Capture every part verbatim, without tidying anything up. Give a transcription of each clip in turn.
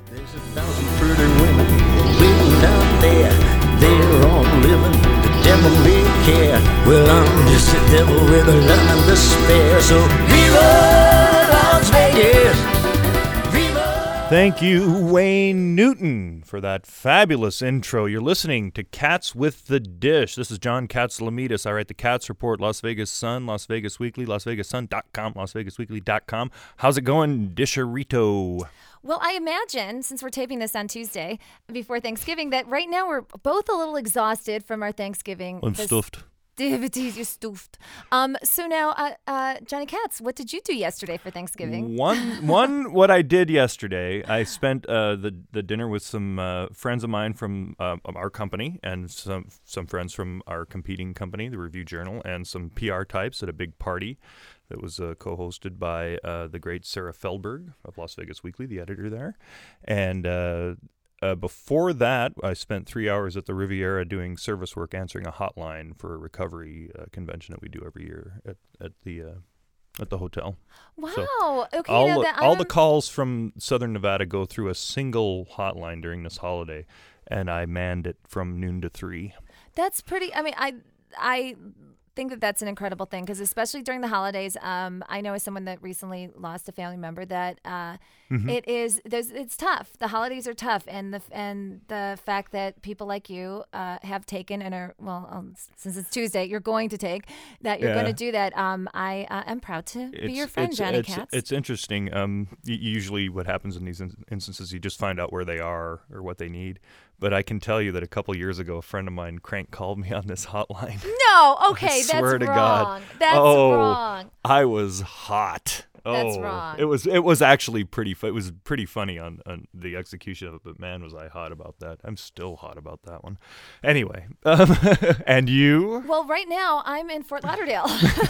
There's a thousand pretty women waiting down there. They're all living, the devil may care. Well, I'm just a devil with a love and despair. So viva Las Vegas! Thank you, Wayne Newton, for that fabulous intro. You're listening to Cats with the Dish. This is John Katsilometes. I write the Cats Report, Las Vegas Sun, Las Vegas Weekly, las vegas sun dot com, las vegas weekly dot com. How's it going, Disherito? Well, I imagine, since we're taping this on Tuesday before Thanksgiving, that right now we're both a little exhausted from our Thanksgiving. I'm stuffed. Activities, you're stuffed. Um, so now, uh, uh, Johnny Katz, what did you do yesterday for Thanksgiving? One, one. What I did yesterday, I spent uh, the the dinner with some uh, friends of mine from uh, our company and some some friends from our competing company, the Review Journal, and some P R types at a big party that was uh, co-hosted by uh, the great Sarah Feldberg of Las Vegas Weekly, the editor there, and. Uh, Uh, before that, I spent three hours at the Riviera doing service work, answering a hotline for a recovery uh, convention that we do every year at, at the uh, at the hotel. Wow. So okay. all, now the, that all the calls from Southern Nevada go through a single hotline during this holiday, and I manned it from noon to three. That's pretty. I mean, I I think that that's an incredible thing because especially during the holidays, um, I know as someone that recently lost a family member that uh, mm-hmm. it is there's it's tough. The holidays are tough, and the and the fact that people like you uh, have taken and are well um, since it's Tuesday, you're going to take that you're yeah. going to do that. Um, I uh, am proud to it's, be your friend, it's, Johnny it's, Katz. It's interesting. Um, usually, what happens in these in- instances, you just find out where they are or what they need. But I can tell you that a couple years ago, a friend of mine, Crank, called me on this hotline. No, okay, I swear that's to wrong. God. That's oh, wrong. I was hot. That's oh, wrong. It was it was actually pretty fu- it was pretty funny on, on the execution of it, but man, was I hot about that. I'm still hot about that one. Anyway, um, and you? Well, right now I'm in Fort Lauderdale.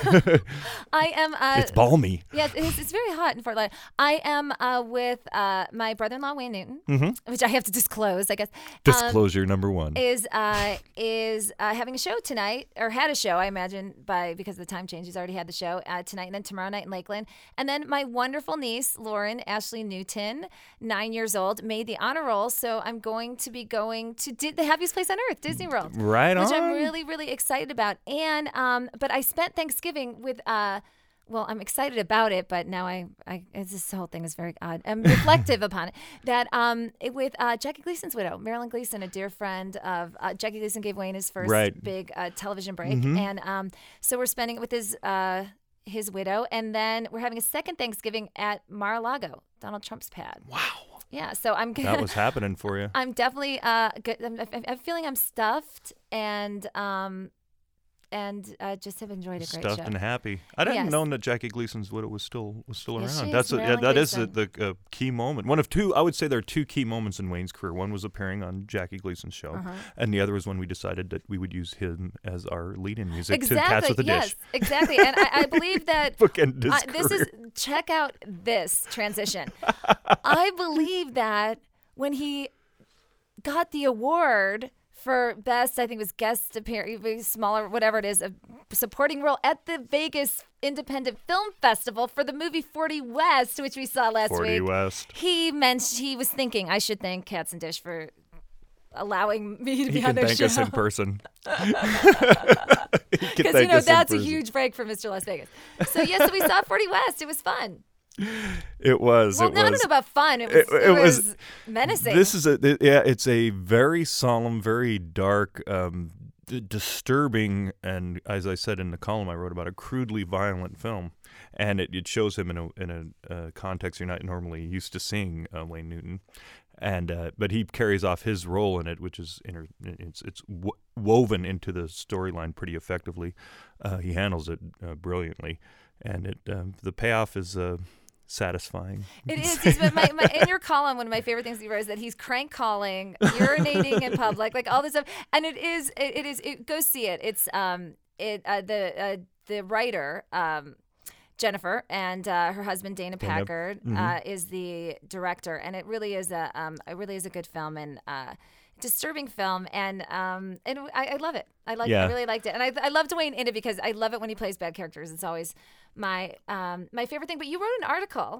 I am. Uh, it's balmy. Yes, yeah, it's, it's very hot in Fort Lauderdale. I am uh, with uh, my brother-in-law Wayne Newton, mm-hmm. which I have to disclose, I guess. Disclosure um, number one is uh, is uh, having a show tonight, or had a show, I imagine, by because of the time change. He's already had the show uh, tonight, and then tomorrow night in Lakeland. And then my wonderful niece, Lauren Ashley Newton, nine years old, made the honor roll. So I'm going to be going to di- the happiest place on earth, Disney World. Right on. Which I'm really, really excited about. And um, but I spent Thanksgiving with uh, well, I'm excited about it, but now I, I it's, this whole thing is very odd. I'm reflective upon it. That um, it, with uh, Jackie Gleason's widow, Marilyn Gleason, a dear friend of uh, Jackie Gleason, gave Wayne his first right. big uh, television break, mm-hmm. and um, so we're spending it with his uh, his widow, and then we're having a second Thanksgiving at Mar-a-Lago, Donald Trump's pad. Wow. Yeah, so I'm gonna, that was happening for you. I'm definitely uh, good. I'm, I'm feeling I'm stuffed and um. And uh, just have enjoyed a great Stuffed show. and happy. I didn't yes. know that Jackie Gleason's widow was still was still yes, around. She That's is. a, yeah, that is a, Gleason. the uh, key moment. One of two. I would say there are two key moments in Wayne's career. One was appearing on Jackie Gleason's show, uh-huh. and the other was when we decided that we would use him as our lead-in music exactly, to Cats with a yes, Dish. Exactly. And I, I believe that Bookend his I, this career. is check out this transition. I believe that when he got the award for best, I think it was guest appearance, smaller, whatever it is, a supporting role at the Vegas Independent Film Festival for the movie forty West, which we saw last forty week. West. He meant he was thinking I should thank Cats and Dish for allowing me to he be can on their thank show. us in person. Because you know that's a huge break for Mister Las Vegas. So yes, so we saw forty West. It was fun. It was. Well, it no, was. I don't know about fun. It was. It, it, it was, was menacing. This is a it, yeah. It's a very solemn, very dark, um, d- disturbing, and as I said in the column I wrote about, a crudely violent film, and it, it shows him in a in a uh, context you're not normally used to seeing uh, Wayne Newton, and uh, but he carries off his role in it, which is inter- it's it's w- woven into the storyline pretty effectively. Uh, he handles it uh, brilliantly, and it um, the payoff is. Uh, Satisfying. It is. He's, but my, my, in your column, one of my favorite things you wrote is that he's crank calling, urinating in public, like all this stuff. And it is. It, it is. It, go see it. It's um. It uh, the uh, the writer um. Jennifer and uh, her husband Dana Packard mm-hmm. uh, is the director, and it really is a um, it really is a good film and uh, disturbing film, and um, and I, I love it. I like yeah. I really liked it, and I I love Dwayne in it because I love it when he plays bad characters. It's always my um, my favorite thing. But you wrote an article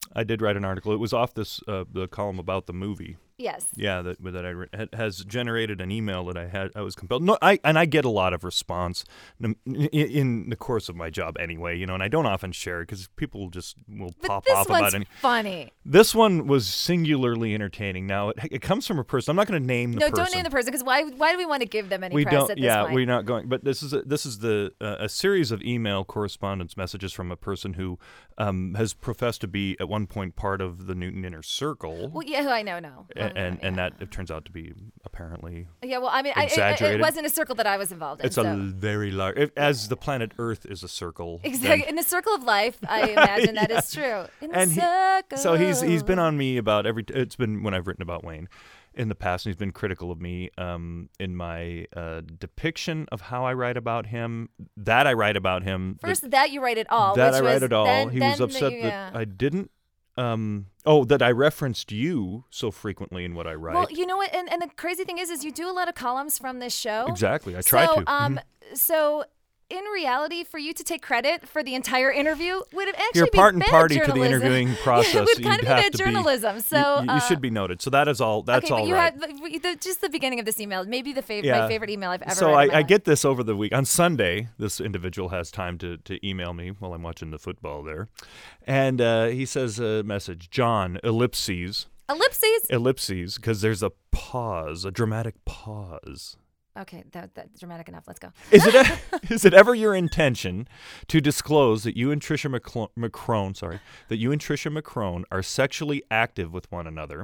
I did write an article. It was off this uh, the column about the movie. Yes. Yeah, that that I re- has generated an email that I had. I was compelled. No, I and I get a lot of response in, in the course of my job anyway. You know, and I don't often share it because people just will but pop this off one's about any. Funny. This one was singularly entertaining. Now it, it comes from a person. I'm not going to name the no, person. No, don't name the person because why? Why do we want to give them any we press don't, at this yeah, point? we're not going. But this is a, this is the uh, a series of email correspondence messages from a person who um, has professed to be at one point part of the Newton Inner Circle. Well, yeah, I know, no, and and, yeah. and that it turns out to be apparently yeah. Well, I mean, I, it, it wasn't a circle that I was involved in. It's so. a very large, it, as the planet Earth is a circle. Exactly, then, in the circle of life, I imagine that yeah. is true. In and the he, circle. so he's he's been on me about every. It's been when I've written about Wayne in the past, and he's been critical of me um, in my uh, depiction of how I write about him. That I write about him. First, the, that you write it all. That which I write was, it all. Then, he then was upset the, yeah. that I didn't. Um, oh, that I referenced you so frequently in what I write. Well, you know what? And, and the crazy thing is, is you do a lot of columns from this show. Exactly. I try so, to. Um, mm-hmm. So, in reality, for you to take credit for the entire interview would have actually You're be part and bad party journalism. to the interviewing process. It would kind You'd of be have bad to journalism. Be, so you, you uh, should be noted. So that is all. That's okay, all but you right. had the, the, just the beginning of this email, maybe the fav- Yeah. my favorite email I've ever So read I, in my I life. get this over the week. On Sunday, this individual has time to, to email me while I'm watching the football there. And uh, he says a message, John, ellipses. Ellipses? Ellipses, because there's a pause, a dramatic pause. Okay, that, that's dramatic enough. Let's go. Is it e- is it ever your intention to disclose that you and Trisha McClo- McCrone, sorry, that you and Trisha McCrone are sexually active with one another?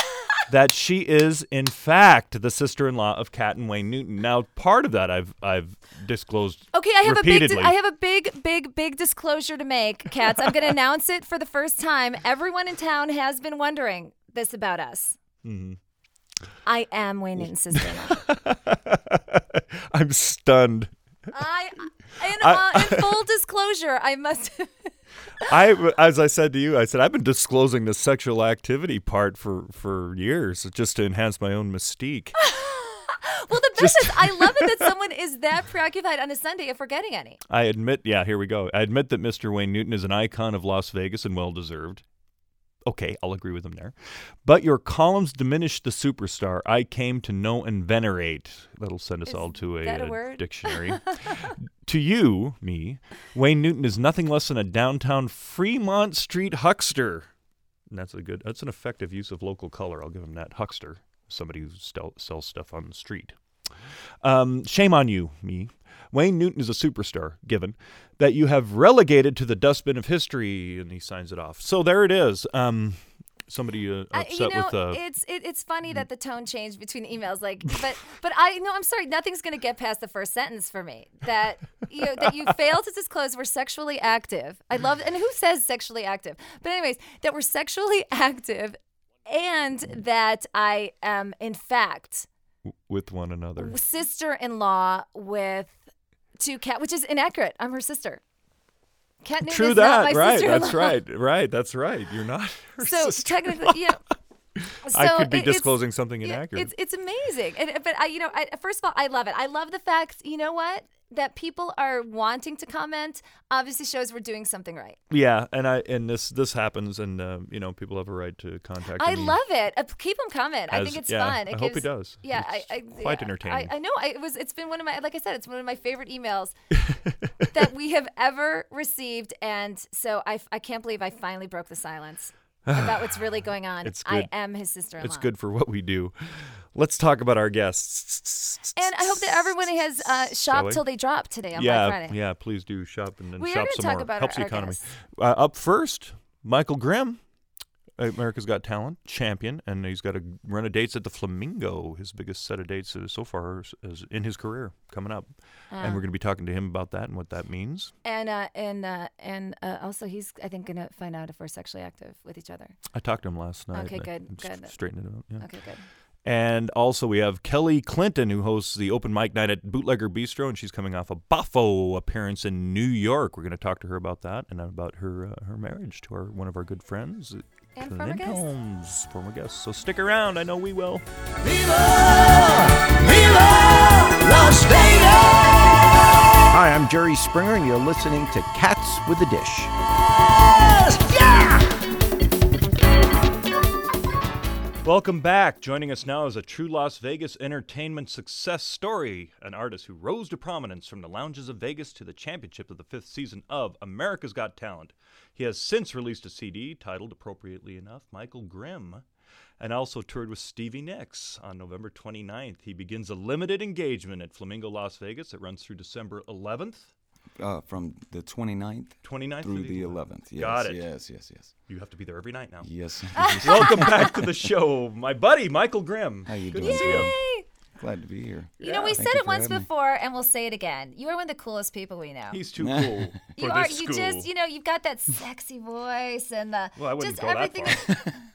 That she is, in fact, the sister-in-law of Kat and Wayne Newton. Now, part of that I've I've disclosed. Okay, I have repeatedly. a big, I have a big, big, big disclosure to make, Katz. I'm going to announce it for the first time. Everyone in town has been wondering this about us. Mm-hmm. I am Wayne Newton's sister-in-law. I'm stunned. I, in, I- uh, in full disclosure, I must. I, as I said to you, I said I've been disclosing the sexual activity part for, for years, just to enhance my own mystique. Well, the best is, I love it that someone is that preoccupied on a Sunday if we're getting any. I admit, yeah, here we go. I admit that Mister Wayne Newton is an icon of Las Vegas and well-deserved. Okay, I'll agree with him there. But your columns diminish the superstar I came to know and venerate. That'll send us Is all to a, that a a word? dictionary. To you, me, Wayne Newton is nothing less than a downtown Fremont Street huckster. And that's a good, that's an effective use of local color. I'll give him that. Huckster, somebody who sell, sells stuff on the street. Um, shame on you, me. Wayne Newton is a superstar, given that you have relegated to the dustbin of history, and he signs it off. So there it is. Um, somebody uh, Uh, upset you know, with uh, it's it, it's funny that the tone changed between emails. Like, but but I no, I'm sorry, nothing's gonna get past the first sentence for me. That you know, that you failed to disclose we're sexually active. I love, and who says sexually active? But anyways, that we're sexually active, and that I am in fact with one another. sister-in-law with two cat, which is inaccurate. I'm her sister. Kat Newton True is not that, my right? sister-in-law. That's right, right. That's right. You're not her So sister. technically, yeah. So I could be it- it's- disclosing something yeah, inaccurate. It's it's amazing, and, but I, you know, I, first of all, I love it. I love the fact, you know what, that people are wanting to comment. Obviously, shows we're doing something right. Yeah, and I and this this happens, and uh, you know, people have a right to contact I me. love it. Uh, keep them coming. I As- think it's yeah, fun. It I gives, hope he does. Yeah, It's I, I quite yeah, entertaining. I, I know. I, it was. It's been one of my, like I said, it's one of my favorite emails that we have ever received, and so I, I can't believe I finally broke the silence about what's really going on. It's I good. am his sister-in-law. It's good for what we do. Let's talk about our guests. And I hope that everyone has uh, Shall shopped we? till they drop today on yeah, Black Friday. yeah. Please do shop and then We are shop gonna some talk more. about Helps our- the our economy. guests. Uh, up first, Michael Grimm, America's Got Talent champion, and he's got a run of dates at the Flamingo. His biggest set of dates uh, so far is, is in his career coming up, and Uh. we're going to be talking to him about that and what that means. And uh, and uh, and uh, also, he's I think gonna find out if we're sexually active with each other. I talked to him last night. Okay, and I good, just good. Straightened it out. Yeah. Okay, good. And also we have Kelly Clinton, who hosts the open mic night at Bootlegger Bistro, and she's coming off a Buffo appearance in New York. We're going to talk to her about that and about her uh, her marriage to our one of our good friends, And former Clint guest. Holmes, former guest. So stick around. I know we will. Viva, Viva Las Vegas! Hi, I'm Jerry Springer, and you're listening to Cats with a Dish. Yeah! Welcome back. Joining us now is a true Las Vegas entertainment success story, an artist who rose to prominence from the lounges of Vegas to the championship of the fifth season of America's Got Talent. He has since released a C D titled, appropriately enough, Michael Grimm, and also toured with Stevie Nicks. On November twenty-ninth, he begins a limited engagement at Flamingo Las Vegas that runs through December eleventh. Uh, from the twenty-ninth, twenty-ninth through the eleventh. Yes, Got it. Yes, yes, yes. You have to be there every night now. Yes. Welcome back to the show, my buddy, Michael Grimm. How you Good doing? to see you. Yay! Glad to be here. You know, we Thank said you it for once having me. before, and we'll say it again. You are one of the coolest people we know. He's too cool for you are. this You school. just, you know, you've got that sexy voice and the Well, I wouldn't just go that everything.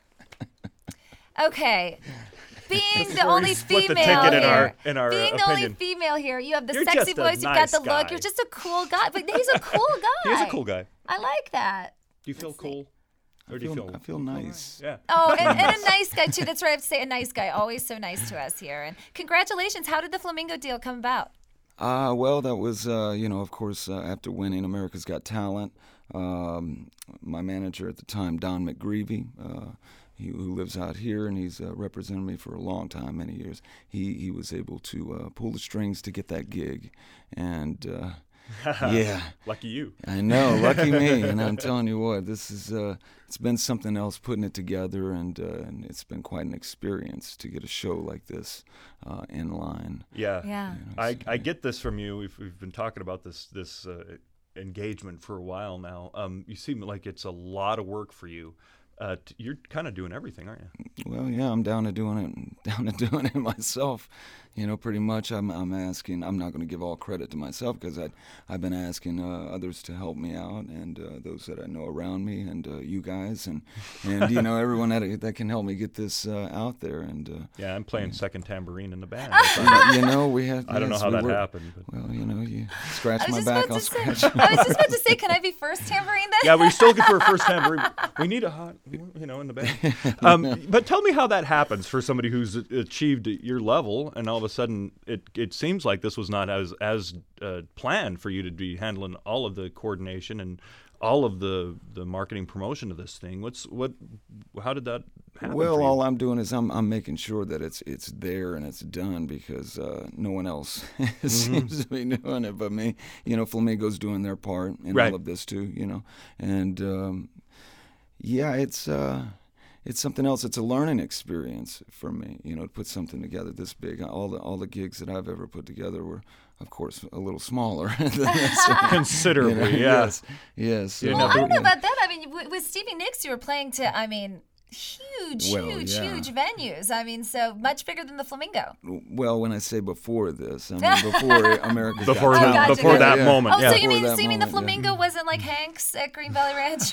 far. Okay. Being This is the where only we split the female ticket in here, our- in our being the opinion. only female here, you have the You're sexy just a voice, you've nice got the look, guy. you're just a cool guy. But he's a cool guy. He is a cool guy. I like that. Do you feel cool? Or I do you feel, feel? I feel nice. Yeah. Oh, and, and a nice guy too. That's what I have to say. A nice guy, always so nice to us here. And congratulations. How did the Flamingo deal come about? Uh, well, that was, uh, you know, of course, uh, after winning America's Got Talent, um, my manager at the time, Don McGreevy, uh, he, who lives out here, and he's uh, represented me for a long time, many years. He he was able to uh, pull the strings to get that gig, and uh, yeah, Lucky you. I know, lucky me. And I'm telling you what, this is uh, it's been something else putting it together, and uh, and it's been quite an experience to get a show like this uh, in line. Yeah. Yeah. I, I get this from you. We've, we've been talking about this this uh, engagement for a while now. Um, you seem like it's a lot of work for you. Uh, t- you're kind of doing everything, aren't you? Well, yeah, I'm down to doing it, down to doing it myself. You know, pretty much. I'm, I'm asking. I'm not going to give all credit to myself because I, I've been asking uh, others to help me out, and uh, those that I know around me, and uh, you guys, and and you know everyone that that can help me get this uh, out there. And uh, Yeah, I'm playing second tambourine in the band. you know, we have. I don't know yes, how we that work- happened. But. Well, you know, you scratch I was my just back, about I'll to say. scratch. I was just about to say, can I be first tambourine then? Yeah, we're still looking for a first tambourine. We need a hot, you know, in the band. Um, but tell me how that happens for somebody who's achieved your level, and all of a sudden it, it seems like this was not as as uh, planned for you to be handling all of the coordination and all of the, the marketing promotion of this thing. What's what? How did that happen? Well, for you? all I'm doing is I'm I'm making sure that it's it's there and it's done because uh, no one else seems to be doing it but me. You know, Flamingo's doing their part in Right. all of this too. You know, and um, yeah, it's uh, it's something else. It's a learning experience for me. You know, to put something together this big. All the all the gigs that I've ever put together were, of course, a little smaller than this. Considerably, You know, yeah. Yes, yes. You so- Well, I don't know yeah. about that. I mean, with, with Stevie Nicks, you were playing to, I mean, huge, Well, huge, yeah. huge venues. I mean, so much bigger than the Flamingo. Well, when I say before this, I mean before America's Before Got the, Oh, Talent. gotcha, before gotcha. that Yeah. moment, Oh, yeah. so you Before mean that so you mean the moment, yeah. Flamingo wasn't like Hanks at Green Valley Ranch?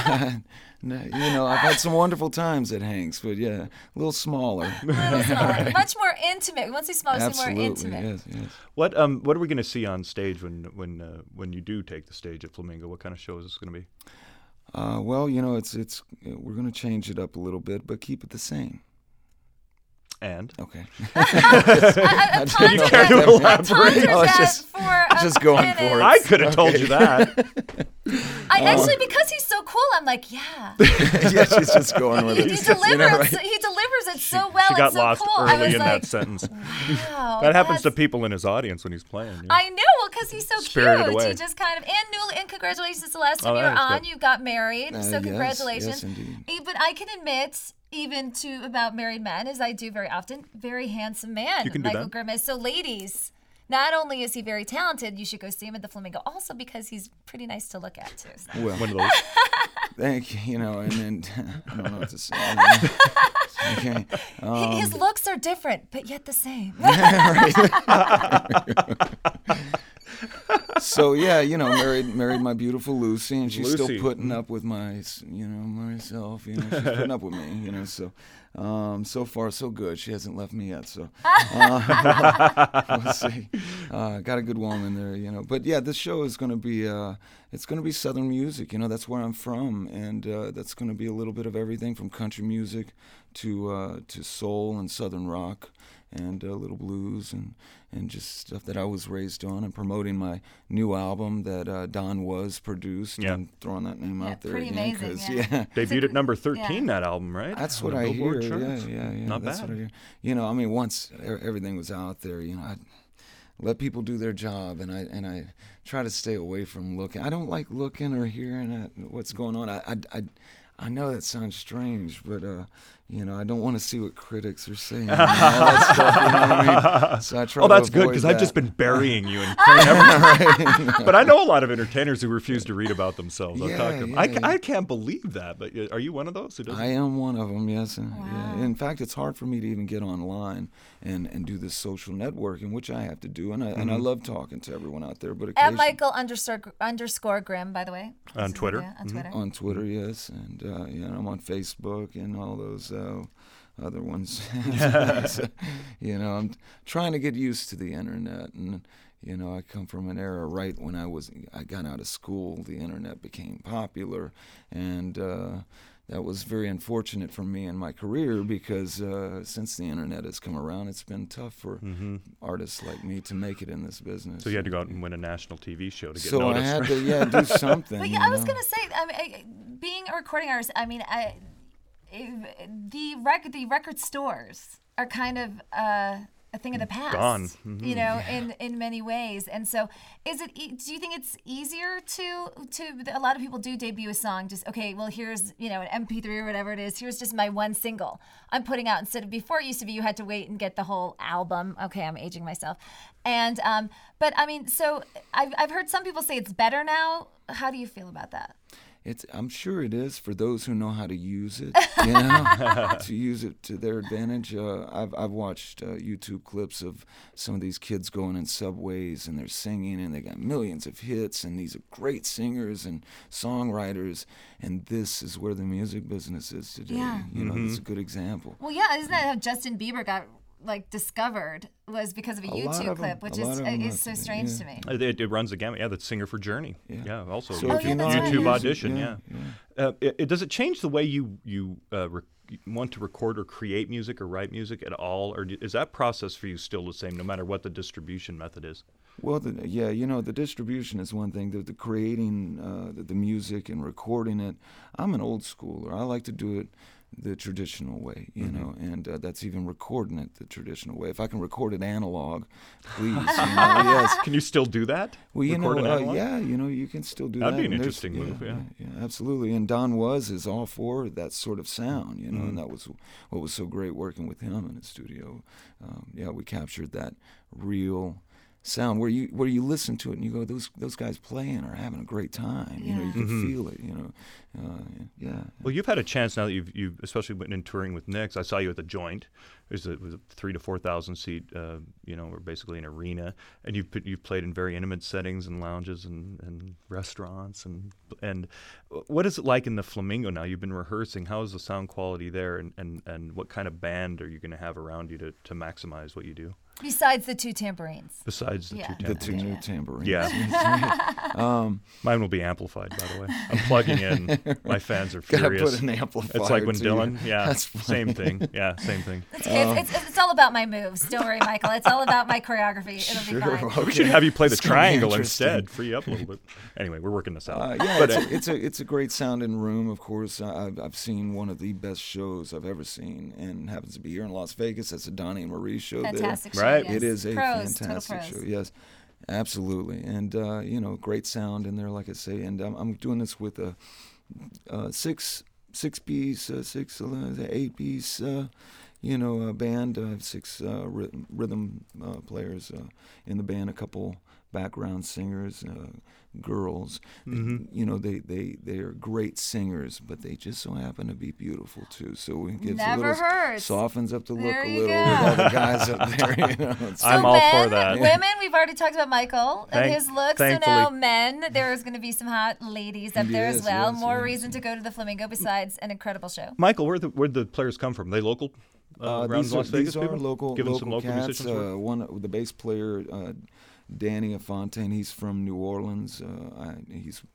No, you know, I've had some wonderful times at Hanks, but yeah, a little smaller. Little smaller. Much more intimate. We want to say smaller, say more Absolutely, intimate. yes, yes. What um what are we going to see on stage when when uh, when you do take the stage at Flamingo? What kind of show is this going to be? Uh, well, you know, it's it's we're going to change it up a little bit, but keep it the same. And Okay. I, I Can you pondered care to that- elaborate? I pondered I was that just- for a just going minute. for it. I could have told you that. I actually, because he's so cool, I'm like, yeah. yeah, she's just going with He, it. he You know, delivers. right? He delivers it so well She got and so lost cool. I early was in like, that sentence. wow. That happens to that's- people in his audience when he's playing. yeah. I know, well, because he's so Spirited cute. away. He just kind of and newly and congratulations. The last time Oh, you were that is on, good. you got married. Uh, so yes, congratulations. yes, indeed. Eh, But I can admit, even to about married men, as I do very often, very handsome man. You can do Michael that. Grimm is. So ladies, not only is he very talented, you should go see him at the Flamingo. Also because he's pretty nice to look at too. So. Well, One of those. thank you. You know, and then I don't know what to say. Okay. Um, His looks are different, but yet the same. so yeah, you know, married married my beautiful Lucy, and she's Lucy. still putting up with my, you know, myself. You know, she's putting up with me. You know, so um, so far so good. She hasn't left me yet, so uh, we'll see. Uh, got a good woman there, you know. But yeah, this show is going to be uh, it's going to be Southern music. You know, that's where I'm from, and uh, that's going to be a little bit of everything from country music to uh, to soul and Southern rock. and a little blues and and just stuff that I was raised on, and promoting my new album that uh, Don Was produced, Yeah. and throwing that name Yeah, out there pretty again. amazing, 'cause, yeah. yeah. Debuted at number thirteen, that album, right? That's On what the I hear. Billboard Yeah, charts. yeah, yeah. Not That's bad. what I hear. You know, I mean, once e- everything was out there, you know, I let people do their job, and I and I try to stay away from looking. I don't like looking or hearing at what's going on. I I I, I know that sounds strange, but uh, you know, I don't want to see what critics are saying. And all that stuff, you know what I mean? So I try Oh, to that's good avoid because I've that. just been burying you in everything. But I know a lot of entertainers who refuse to read about themselves. I'll Yeah, talk to them. yeah, I, yeah. I can't believe that. But y- are you one of those who doesn't? I am one of them, yes. and- Wow. yeah. In fact, it's hard for me to even get online and, and do this social networking, which I have to do, and I and I Mm-hmm. love talking to everyone out there. But At occasionally, Michael underscore underscore Grimm, by the way. On This is- Twitter? yeah, on Mhm. Twitter. on Twitter, yes, and uh, you know, I'm on Facebook and all those uh, other ones. So, you know, I'm trying to get used to the internet, and you know, I come from an era right when I was I got out of school, the internet became popular, and uh, that was very unfortunate for me in my career because uh, since the internet has come around, it's been tough for artists like me to make it in this business. Mm-hmm. So you had to go out and win a national T V show to get So noticed. I had to, yeah, do something. But you yeah, I was know? gonna say, I mean, I, being a recording artist, I mean, I, if- the record, the record stores are kind of uh, a thing of the past. Gone. Mhm. You know, in in many ways. And so, is it? e- Do you think it's easier to to? A lot of people do debut a song. Just okay. Well, here's you know an M P three or whatever it is. Here's just my one single I'm putting out. Instead of before, it used to be you had to wait and get the whole album. Okay, I'm aging myself. And um, but I mean, so I've I've heard some people say it's better now. How do you feel about that? It's. I'm sure it is for those who know how to use it. You know, to use it to their advantage. Uh, I've I've watched uh, YouTube clips of some of these kids going in subways and they're singing and they got millions of hits and these are great singers and songwriters. And this is where the music business is today. Yeah. You know, it's a good example. Well, yeah, isn't that how Justin Bieber got like discovered was because of a, A lot YouTube of 'em- clip, which a lot is of 'em is have so to, strange yeah. to me. Uh, It, it runs the gamut. Yeah, the singer for Journey. Yeah. Yeah, also So Oh, if yeah, you know that's how to right. YouTube use it, audition. yeah, Yeah. yeah. Uh, it, it- does it change the way you you uh, rec- want to record or create music or write music at all, or do, is that process for you still the same, no matter what the distribution method is? Well, the, yeah, you know, the distribution is one thing. The, the creating uh, the, the music and recording it, I'm an old schooler. I like to do it the traditional way, you Mm-hmm. know, and uh, that's even recording it the traditional way. If I can record it analog, please, you know, yes. Can you still do that? Well, you Record know, an uh, analog? yeah, you know, you can still do That'd that. be an and there's- interesting move, yeah. yeah, absolutely. And Don Was is all for that sort of sound, you know, Mm-hmm. and that was what was so great working with him in the studio. Um, yeah, we captured that real sound where you where you listen to it and you go, those those guys playing are having a great time. You know, you can Mm-hmm. feel it. You know, uh, yeah. Well, you've had a chance now that you've, you've especially been in touring with Nyx. I saw you at the Joint. It was a, it was a three to four thousand seat, uh, you know, or basically an arena, and you've put- you've played in very intimate settings and lounges and, and restaurants and and what is it like in the Flamingo now? You've been rehearsing. How is the sound quality there, and, and, and what kind of band are you going to have around you to, to maximize what you do Besides the two tambourines. besides the Yeah. two The tambourines? two new tambourines. Yeah. um, Mine will be amplified, by the way. I'm plugging in. My fans are gotta furious. put an amplifier. It's like when to Dylan, you. yeah, That's same funny. thing. Yeah, same thing. It's, it's, it's, it's all about my moves. Don't worry, Michael. It's all about my choreography. It'll Sure, be fine. okay. We should have you play the It's gonna be triangle interesting. instead. Free up a little bit. Anyway, we're working this out. Uh, yeah, But, it's, uh, a, it's a it's a great sounding room. Of course, I- I've I've seen one of the best shows I've ever seen, and happens to be here in Las Vegas. That's the Donnie and Marie show. Fantastic show. Right. Yes. There. It is a pros, fantastic total show. pros. Yes, absolutely, and uh, you know, great sound in there, like I say. And um, I'm doing this with a, uh six six piece, uh, six uh, eight piece. Uh, you know, a band. I have six uh, rhythm, rhythm uh, players uh, in the band. A couple background singers, uh, girls. Mm-hmm. You know, they, they, they are great singers, but they just so happen to be beautiful too. So it gives Never a little heard. softens up the look There a you little go. with all the guys up there. You know, It's- I'm So all men, for that. Women, we've already talked about Michael and Thank- his looks. thankfully. So now men, there's going to be some hot ladies up there as Yes, well. yes, More yes. reason to go to the Flamingo besides an incredible show. Michael, where the where'd the players come from? They local? Uh, Uh, around these Las are, Vegas these are people? local, Giving local some local cats. musicians work? Uh, one, the bass player, uh, Danny Afontaine, he's from New Orleans. Uh, I, he's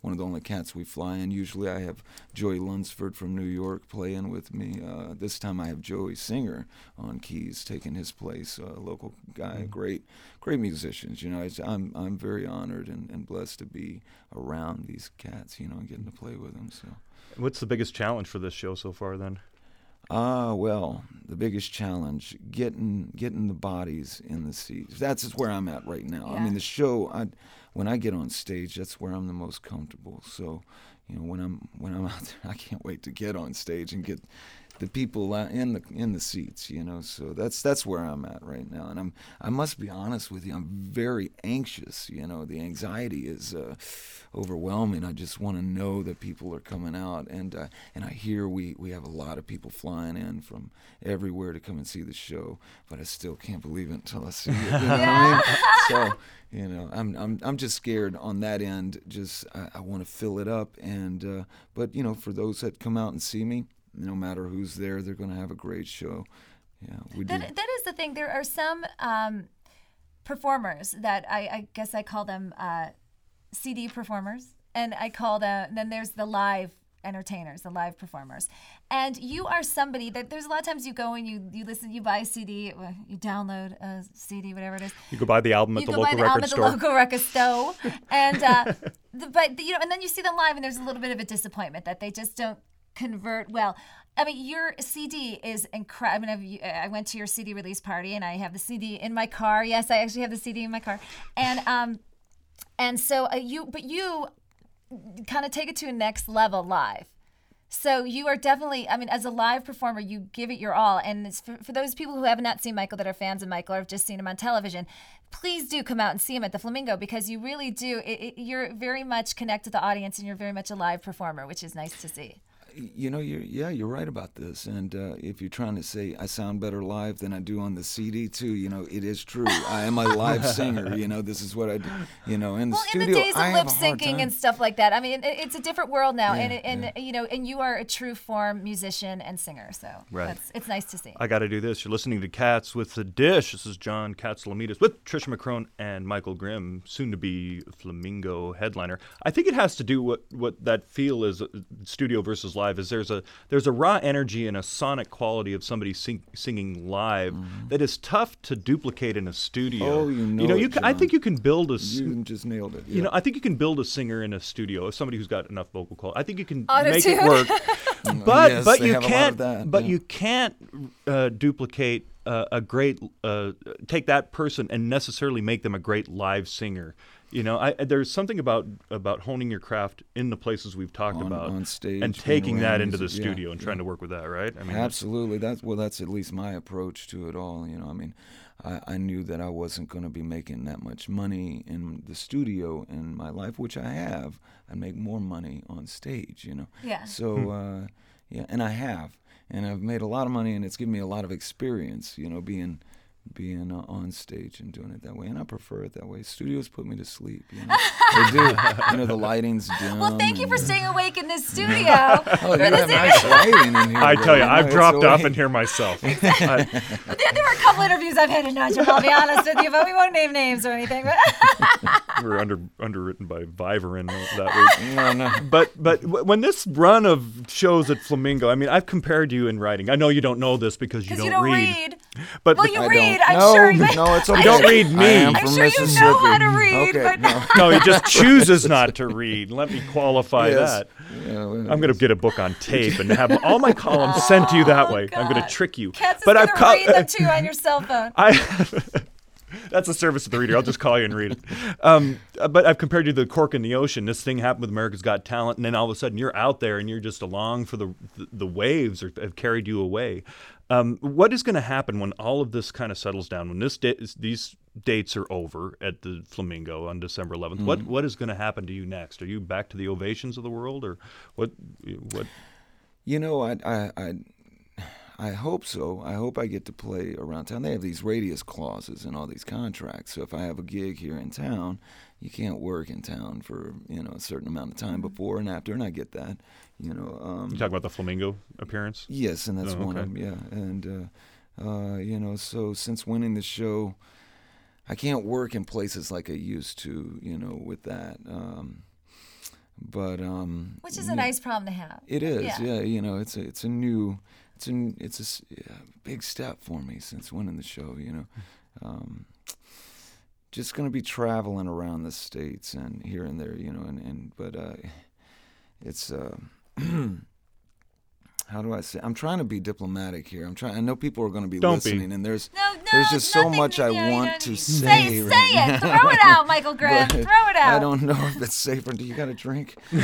one of the only cats we fly in. Usually I have Joey Lunsford from New York playing with me. Uh, this time I have Joey Singer on keys, taking his place, a local guy, mm-hmm. great great musicians. You know, it's, I'm I'm very honored and, and blessed to be around these cats, you know, and getting to play with them. So, what's the biggest challenge for this show so far then? Ah, uh, well, the biggest challenge, getting getting the bodies in the seats. That's just where I'm at right now. Yeah. I mean, the show, I, when I get on stage, that's where I'm the most comfortable. So, you know, when I'm when I'm out there, I can't wait to get on stage and get the people in the in the seats, you know. So that's that's where I'm at right now, and I'm I must be honest with you, I'm very anxious. You know, the anxiety is uh, overwhelming. I just want to know that people are coming out, and uh, and I hear we we have a lot of people flying in from everywhere to come and see the show, but I still can't believe it until I see it. You know what I mean? So, you know, I'm I'm I'm just scared on that end. Just I, I want to fill it up, and uh, but you know, for those that come out and see me, no matter who's there, they're going to have a great show. Yeah, we that, do. That is the thing. There are some um, performers that I, I guess I call them uh, C D performers, and I call them. Then there's the live entertainers, the live performers, and you are somebody that there's a lot of times you go and you you listen, you buy a C D, you download a C D, whatever it is. You go buy the album at you the go local buy the record album store. At the local record store, and uh, the, but you know, and then you see them live, and there's a little bit of a disappointment that they just don't convert well. I mean, your C D is incredible. I mean, I've, I went to your C D release party, and I have the C D in my car. Yes, I actually have the C D in my car, and um, and so uh, you, but you kind of take it to a next level live. So you are definitely, I mean, as a live performer, you give it your all. And it's for, for those people who have not seen Michael, that are fans of Michael or have just seen him on television, please do come out and see him at the Flamingo, because you really do. It, it, you're very much connected to the audience, and you're very much a live performer, which is nice to see. You know, you're, yeah, you're right about this. And uh, if you're trying to say I sound better live than I do on the C D, too, you know, it is true. I am a live singer. You know, this is what I do. You know, in the well, studio, in the days of I lip have a hard syncing time. and stuff like that. I mean, it, it's a different world now, Yeah, and and yeah. you know, and you are a true form musician and singer. So Right. that's, it's nice to see. I got to do this. You're listening to Cats with the Dish. This is John Katsilometes with Trisha McCrone and Michael Grimm, soon to be Flamingo headliner. I think it has to do what what that feel is, uh, studio versus live. Is there's a there's a raw energy and a sonic quality of somebody sing, singing live mm-hmm. that is tough to duplicate in a studio. Oh, you know, you know, it, you can, I John. think you can build a. s- You just nailed it. You know, I think you can build a singer in a studio. Somebody who's got enough vocal quality. I think you can Auto-tune. make it work. but Yes, but they you have a lot can't. of that, But yeah. you can't uh, duplicate uh, a great. Uh, take that person and necessarily make them a great live singer. You know, I, there's something about about honing your craft in the places we've talked On- about, on stage, and being taking that around into the music, yeah, studio and trying yeah. to work with that. Right? I mean, Absolutely. That's well. That's at least my approach to it all. You know, I mean, I, I knew that I wasn't going to be making that much money in the studio in my life, which I have. I make more money on stage. You know. Yeah. So uh, yeah, and I have, and I've made a lot of money, and it's given me a lot of experience. You know, being. being uh, on stage and doing it that way, and I prefer it that way. Studios put me to sleep, you know. They do. You know, the lighting's dim. Well, thank you for and- staying awake in this studio. Oh, for you this have nice lighting in here. I tell you, though. I've It's dropped so- off in here myself. I, There, there were a couple interviews I've had to nudge him, I'll be honest with you, but we won't name names or anything. But we were under underwritten by Vivarin that week. No, no. But but w- when this run of shows at Flamingo, I mean, I've compared you in writing. I know you don't know this because you because don't, you don't read. read. But Well, but- you I read. don't. I'm no, sure you no, it's okay. You don't read me. I am I'm from sure you know Mississippi. how to read, Okay, but- no. no, he just chooses not to read. Let me qualify Yes. that. Yeah, well, I'm going to get a book on tape and have all my columns sent to you that way. I'm going to God. trick you. Katz is but going I've to co- read them too on your cell phone. I That's a service to the reader. I'll just call you and read it. Um, but I've compared you to the cork in the ocean. This thing happened with America's Got Talent, and then all of a sudden you're out there and you're just along for the the, the waves or have carried you away. Um, what is going to happen when all of this kind of settles down? When this da- these dates are over at the Flamingo on December eleventh, Mm-hmm. what what is going to happen to you next? Are you back to the ovations of the world, or what? What? You know, I, I, I, I hope so. I hope I get to play around town. They have these radius clauses in all these contracts. So if I have a gig here in town, you can't work in town for, you know, a certain amount of time before and after, and I get that. You know. Um, You talking about the Flamingo appearance? Yes, and that's Oh, one okay. of them. Yeah, and uh, uh, you know, so since winning the show, I can't work in places like I used to. You know, with that. Um, but um, Which is a yeah, nice problem to have. It is, Yeah. yeah. You know, it's a it's a new, it's a it's a s- yeah, big step for me since winning the show. You know, um, just gonna be traveling around the states and here and there. You know, and and but uh, it's. Uh, How do I say? I'm trying to be diplomatic here. I'm trying. I know people are going to be Don't be. listening, and there's No, no, there's just so nothing much to- I yeah, you want don't to need- say. Say, right say now. it. Throw it out, Michael Graham. But Throw it out. I don't know if it's safer. Do you got a drink? You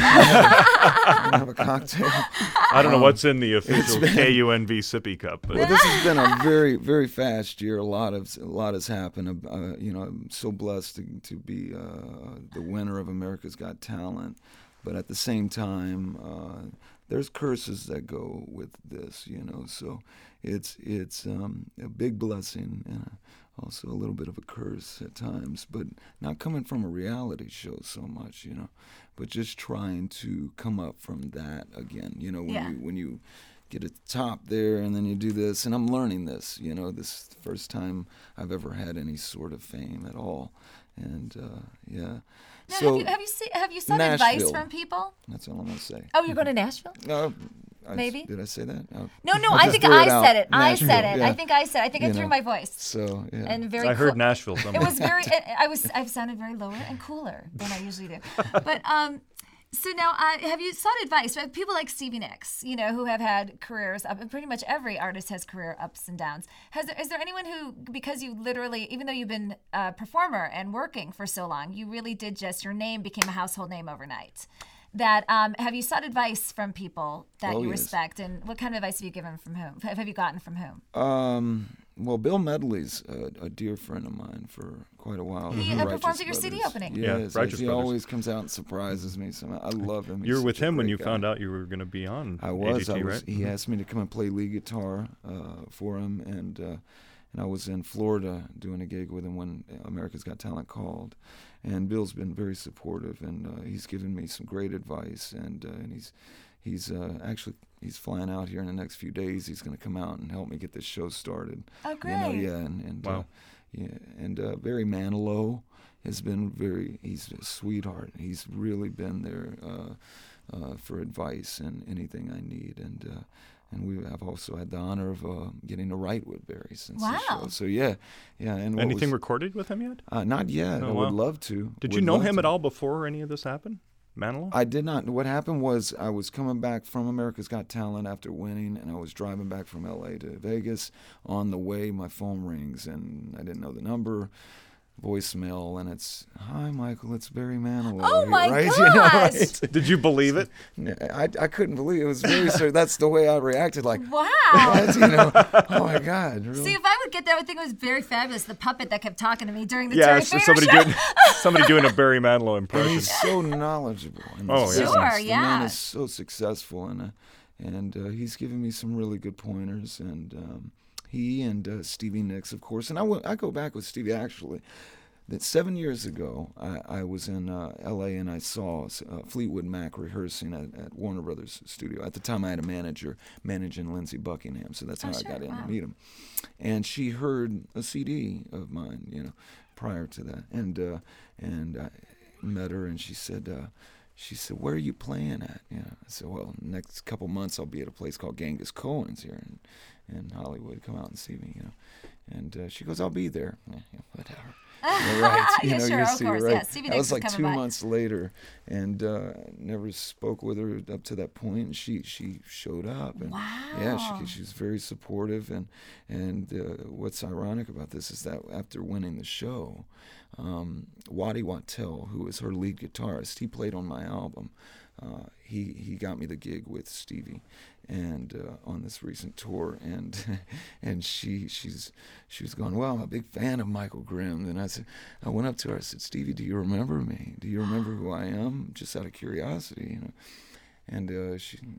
have a cocktail. I don't know Um, what's in the official been- K U N V sippy cup, but Well, this has been a very, very fast year. A lot of a lot has happened. Uh, you know, I'm so blessed to, to be uh, the winner of America's Got Talent, but at the same time, uh, there's curses that go with this. You know, so it's it's um, a big blessing and also a little bit of a curse at times, but not coming from a reality show so much. You know, but just trying to come up from that again. You know, when Yeah. you when you get at the top there and then you do this, and I'm learning this. You know, this is the first time I've ever had any sort of fame at all, and uh, yeah. Now, so have you have you see, have you sought advice Nashville. from people? That's all I'm gonna say. Oh, you're going to Nashville? Uh, I, Maybe. Did I say that? Oh. No, no. I I just think threw I it out. said it. I Nashville, said it. I yeah. think I said. I think I You threw know. my voice. So yeah. And very. I heard cool. Nashville It somewhere. was very. It, I was. I've sounded very lower and cooler than I usually do. But um, so now, uh, have you sought advice from people like Stevie Nicks? You know, who have had careers up, and pretty much every artist has career ups and downs. Has there, is there anyone who, because you literally, even though you've been a performer and working for so long, you really did just your name became a household name overnight? That um, have you sought advice from people that Oh, you yes. respect, and what kind of advice have you given from whom? Have you gotten from whom? Um, well, Bill Medley's a, a dear friend of mine for quite a while. He, The uh, Righteous performed at your C D Brothers. opening. Yeah, Yes, Righteous he Brothers. always comes out and surprises me. So I love him. You were He's with such a him when great you guy. found out you were going to be on I was. A G T, I was. right? He asked me to come and play lead guitar uh, for him, and uh, and I was in Florida doing a gig with him when America's Got Talent called. And Bill's been very supportive, and uh, he's given me some great advice, and uh, and he's he's uh, actually he's flying out here in the next few days. He's going to come out and help me get this show started. Oh, You know, great. yeah, and, and Wow. uh, yeah, and uh, Barry Manilow has been very. He's a sweetheart. He's really been there uh, uh, for advice and anything I need, and. Uh, And we have also had the honor of uh, getting to write with Barry since the Wow. show. So yeah, yeah. And what Anything was, recorded with him yet? uh, not yet. Oh, I wow. would love to. Did Would you know love him to. at all before any of this happened? Manilow? I did not. What happened was I was coming back from America's Got Talent after winning, and I was driving back from L A to Vegas. On the way, my phone rings, and I didn't know the number. Voicemail, and it's, "Hi, Michael, it's Barry Manilow." Oh, here," my right? gosh. You know, right? Did you believe it? I, I couldn't believe it. It was very so. That's the way I reacted. Like, Wow. what? You know? Oh my God! Really? See, if I would get that, I would think it was very fabulous. The puppet that kept talking to me during the Yeah, Terry so Fator somebody show. doing somebody doing a Barry Manilow And impression. he's so knowledgeable. In Oh, this yeah. business. Sure, The yeah. man is so successful, and uh, and uh, he's given me some really good pointers. And um, he and uh, Stevie Nicks, of course. And I, w- I go back with Stevie actually. That seven years ago, I, I was in uh, L A and I saw uh, Fleetwood Mac rehearsing at, at Warner Brothers studio. At the time, I had a manager managing Lindsey Buckingham, so that's Oh, how sure, I got in wow. to meet him. And she heard a C D of mine, you know, prior to that, and uh, and I met her, and she said. Uh, She said, "Where are you playing at?" You know, I said, "Well, next couple months I'll be at a place called Genghis Cohen's here in, in Hollywood. Come out and see me." You know, and uh, she goes, "I'll be there." Yeah, yeah, whatever. You're right. You Yeah, know, sure, you of see, course, right? yeah, Stevie That Nicks was is like coming two by. months later, and uh, never spoke with her up to that point. And she she showed up, and yeah, Wow. she she was very supportive. And and uh, what's ironic about this is that after winning the show, um, Waddy Wachtel, who was her lead guitarist, he played on my album. Uh, he he got me the gig with Stevie, and uh, on this recent tour, and and she she's she was going, "Well, I'm a big fan of Michael Grimm." And I said, I went up to her, I said, "Stevie, do you remember me? Do you remember who I am? Just out of curiosity, you know." And uh, she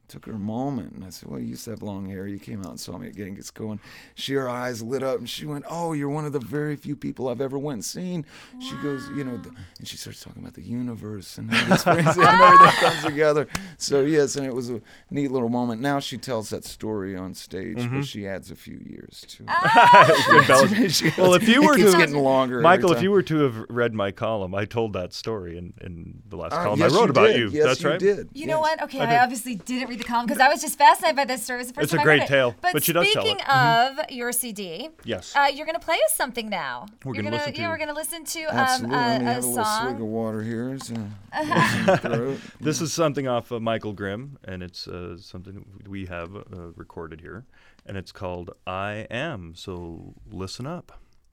took her a moment, and I said, well, you used to have long hair. You came out and saw me at Genghis Cohen. She, her eyes lit up, and she went, oh, you're one of the very few people I've ever went and seen. Wow. She goes, you know, the, and she starts talking about the universe and how this brings and everything comes together. So, yes, and it was a neat little moment. Now she tells that story on stage, mm-hmm. but she adds a few years to it. Ah. Well, if you were it keeps to, getting longer Michael, if you were to have read my column, I told that story in, in the last uh, column yes, I wrote you about did. you. Yes, That's you right. Did. You yes. know what? Okay, I, I, I obviously didn't read the column because I was just fascinated by this story. It was the first it's a time great I read tale, it. But, but she does tell it. Speaking mm-hmm. of your C D, yes, uh, you're going to play us something now. We're going to listen to. Yeah, we're going to listen to um, Absolutely. a, Let me a have a little song. swig of water here. So uh-huh. This is something off of Michael Grimm, and it's uh, something we have uh, recorded here, and it's called "I Am." So listen up.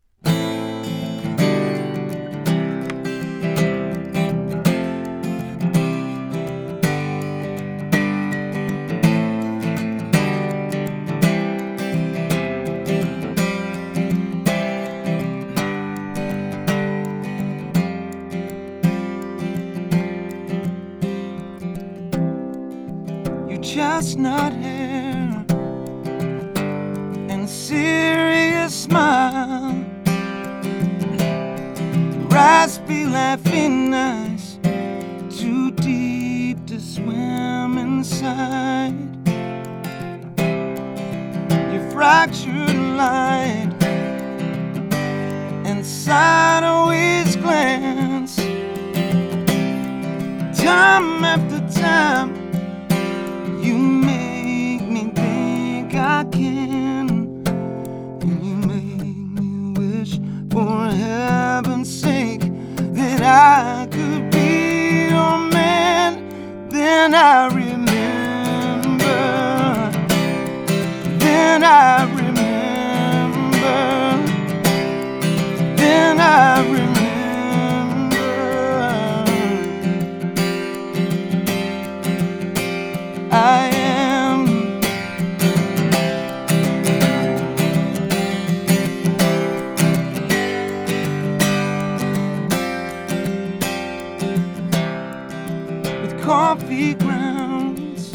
Chestnut hair and serious smile, raspy laughing eyes, too deep to swim inside. Your fractured light and sideways glance, time after time. You make me think I can, and you make me wish, for heaven's sake, that I could be your man. Then I remember, then I remember, then I remember. I am with coffee grounds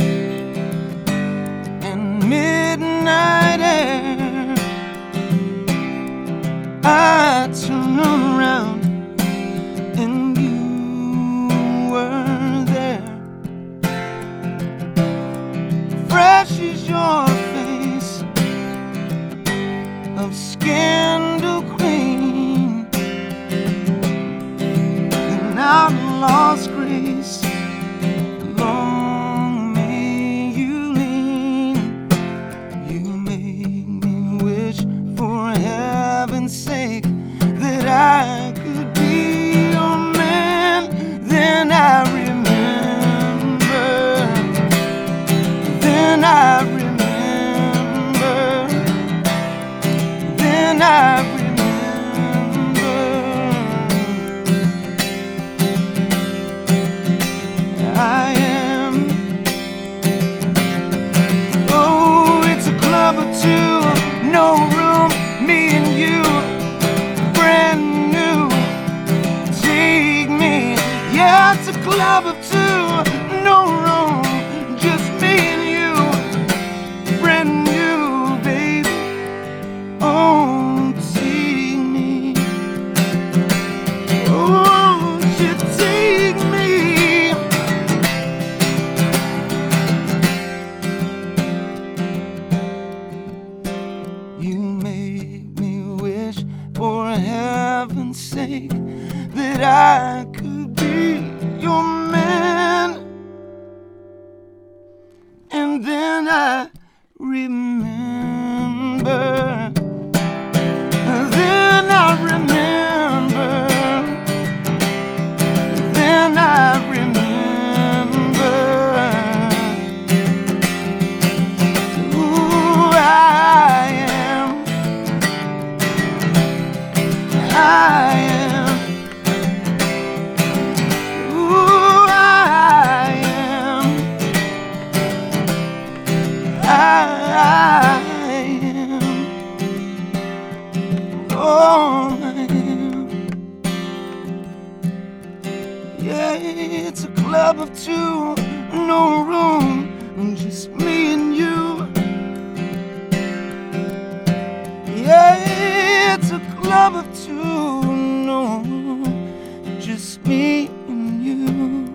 and midnight air. I turn around and you were there. Fresh is your face of scandal queen, and outlaw's grace. Long may you lean. You make me wish, for heaven's sake, that I could be your man. Then I remember. Then I remember, then I remember, I am, oh, it's a club of two, no room, me and you, brand new, take me, yeah, it's a club of two, no room, just me and you. Brand new, baby. Oh, take me. Oh, you take me. You make me wish, for heaven's sake, that I could be your man. And then I remember, then I remember, then I remember, who I am, I am, who I am. I am, oh, I am. Yeah, it's a club of two, no room, just me and you. Yeah, it's a club of two, no, just me and you.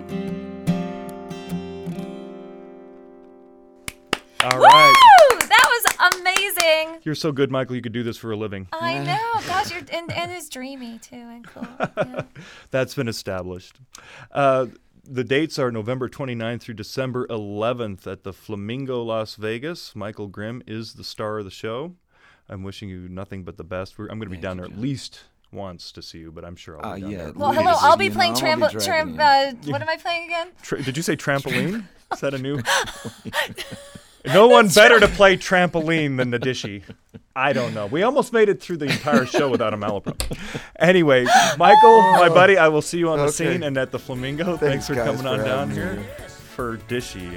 All right. Woo! That was amazing. You're so good, Michael. You could do this for a living. I know. Gosh, you're and, and it's dreamy too and cool. Yeah. That's been established. Uh, the dates are November twenty-ninth through December eleventh at the Flamingo, Las Vegas. Michael Grimm is the star of the show. I'm wishing you nothing but the best. We're, I'm going to be down there at least once to see you, but I'm sure I'll be Uh, down yeah, there. at Well, least, hello. I'll be you know, playing I'll tramp. be Tram- dragging you. uh, what am I playing again? Tra- did you say trampoline? Is that a new? No one better to play trampoline than Nadishi. I don't know. We almost made it through the entire show without a malaprop. Anyway, Michael, my buddy, I will see you on the Okay. scene and at the Flamingo. Thanks, Thanks, for guys, coming on for down having me here here. for Dishy.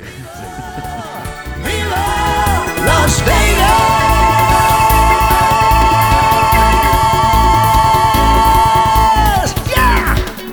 Viva Las Vegas! Yeah!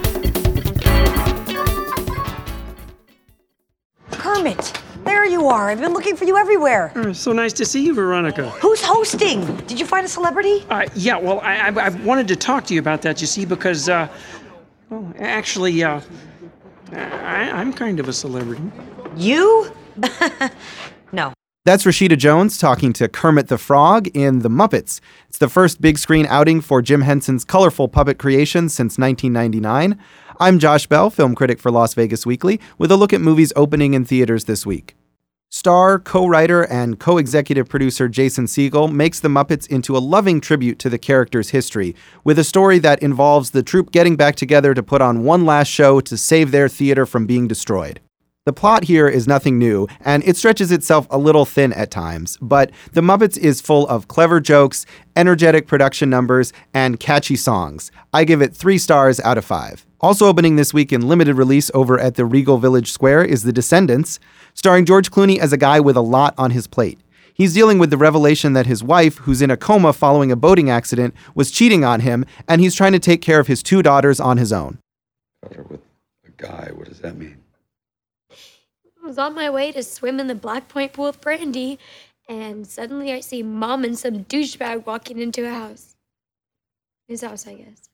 Kermit, there you are. I've been looking for you everywhere. Oh, so nice to see you, Veronica. Who's hosting? Did you find a celebrity? Uh, yeah, well, I, I, I wanted to talk to you about that, you see, because, uh, well, actually, uh, I, I'm kind of a celebrity. You? No. That's Rashida Jones talking to Kermit the Frog in The Muppets. It's the first big screen outing for Jim Henson's colorful puppet creation since nineteen ninety-nine. I'm Josh Bell, film critic for Las Vegas Weekly, with a look at movies opening in theaters this week. Star, co-writer, and co-executive producer Jason Segel makes The Muppets into a loving tribute to the character's history, with a story that involves the troupe getting back together to put on one last show to save their theater from being destroyed. The plot here is nothing new, and it stretches itself a little thin at times, but The Muppets is full of clever jokes, energetic production numbers, and catchy songs. I give it three stars out of five. Also opening this week in limited release over at the Regal Village Square is The Descendants, starring George Clooney as a guy with a lot on his plate. He's dealing with the revelation that his wife, who's in a coma following a boating accident, was cheating on him, and he's trying to take care of his two daughters on his own. With a guy, what does that mean? I was on my way to swim in the Black Point pool with Brandy, and suddenly I see Mom and some douchebag walking into a house. His house, I guess.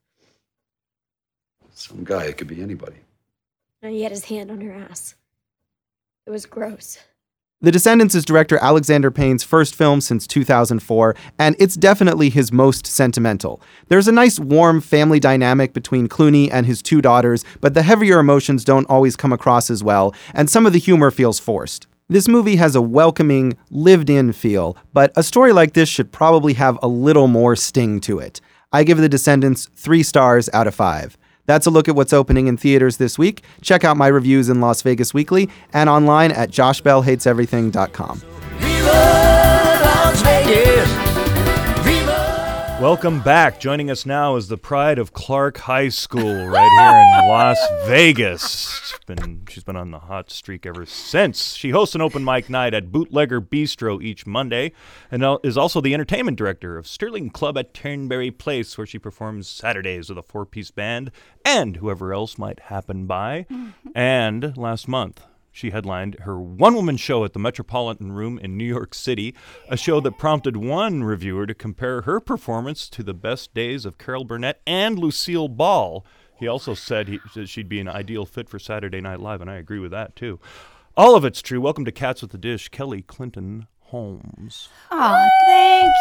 Some guy, it could be anybody. And he had his hand on her ass. It was gross. The Descendants is director Alexander Payne's first film since two thousand four, and it's definitely his most sentimental. There's a nice warm family dynamic between Clooney and his two daughters, but the heavier emotions don't always come across as well, and some of the humor feels forced. This movie has a welcoming, lived-in feel, but a story like this should probably have a little more sting to it. I give The Descendants three stars out of five. That's a look at what's opening in theaters this week. Check out my reviews in Las Vegas Weekly and online at josh bell hates everything dot com. Viva Las Vegas! Viva! Welcome back. Joining us now is the pride of Clark High School right here in Las Vegas. She's been, she's been on the hot streak ever since. She hosts an open mic night at Bootlegger Bistro each Monday and is also the entertainment director of Sterling Club at Turnberry Place, where she performs Saturdays with a four-piece band and whoever else might happen by. Mm-hmm. And last month, she headlined her one-woman show at the Metropolitan Room in New York City, a show that prompted one reviewer to compare her performance to the best days of Carol Burnett and Lucille Ball. He also said he, that she'd be an ideal fit for Saturday Night Live, and I agree with that, too. All of it's true. Welcome to Cats with the Dish, Kelly Clinton Holmes. Oh, thank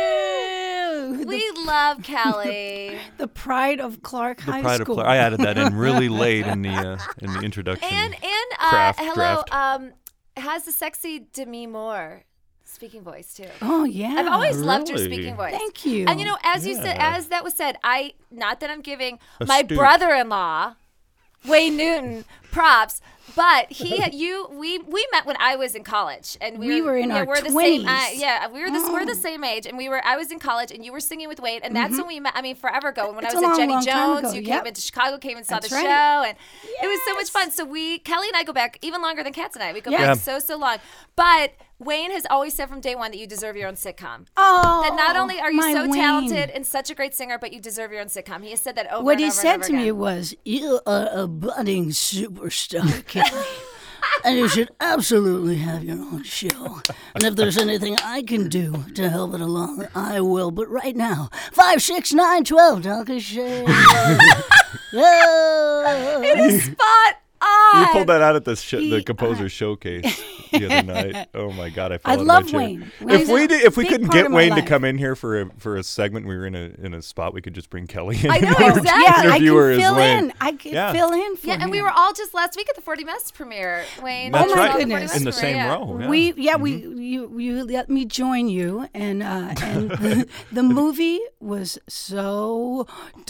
you. We the, love Kelly. The pride of Clark the High pride School. Of Clark. I added that in really late in the uh, in the introduction. And and uh, craft, hello, draft. um, has the sexy Demi Moore speaking voice too. Oh yeah, I've always really? loved her speaking voice. Thank you. And you know, as yeah. you said, as that was said, I not that I'm giving Astute. my brother-in-law Wayne Newton props. But he, you, we, we met when I was in college, and we, we were, were in yeah, our we're twenties. The same, uh, yeah, we were this, oh. we're the same age, and we were. I was in college, and you were singing with Wade, and that's mm-hmm. when we met. I mean, forever ago. And when it's I was long, at Jenny long Jones, you yep. came into Chicago, came and saw that's the right. show, and yes. it was so much fun. So we, Kelly and I, go back even longer than Katz and I. We go yeah. back Yeah. so so long, but. Wayne has always said from day one that you deserve your own sitcom. Oh, that not only are you my so Wayne. talented and such a great singer, but you deserve your own sitcom. He has said that over what and he over said and over to again. me was, "You're a, a budding superstar, Kelly." And you should absolutely have your own show. And if there's anything I can do to help it along, I will. But right now, five, six, nine, twelve, talk a show. It is spot on. You pulled that out at the sh- the composer showcase the other night. Oh my God, I fell I out of love my chair. Wayne. If Wayne's we a did, if we big couldn't part get of my Wayne to life. come in here for a for a segment, we were in a in a spot. We could just bring Kelly in. I know, and exactly. Yeah, I interview her can as fill Wayne. in. I can Yeah. fill in for Yeah, and him. we were all just last week at the forty Mess premiere, Wayne. That's Oh my right. goodness. In the same yeah. row. Yeah. We yeah Mm-hmm. we you you let me join you and uh, and the, the movie was so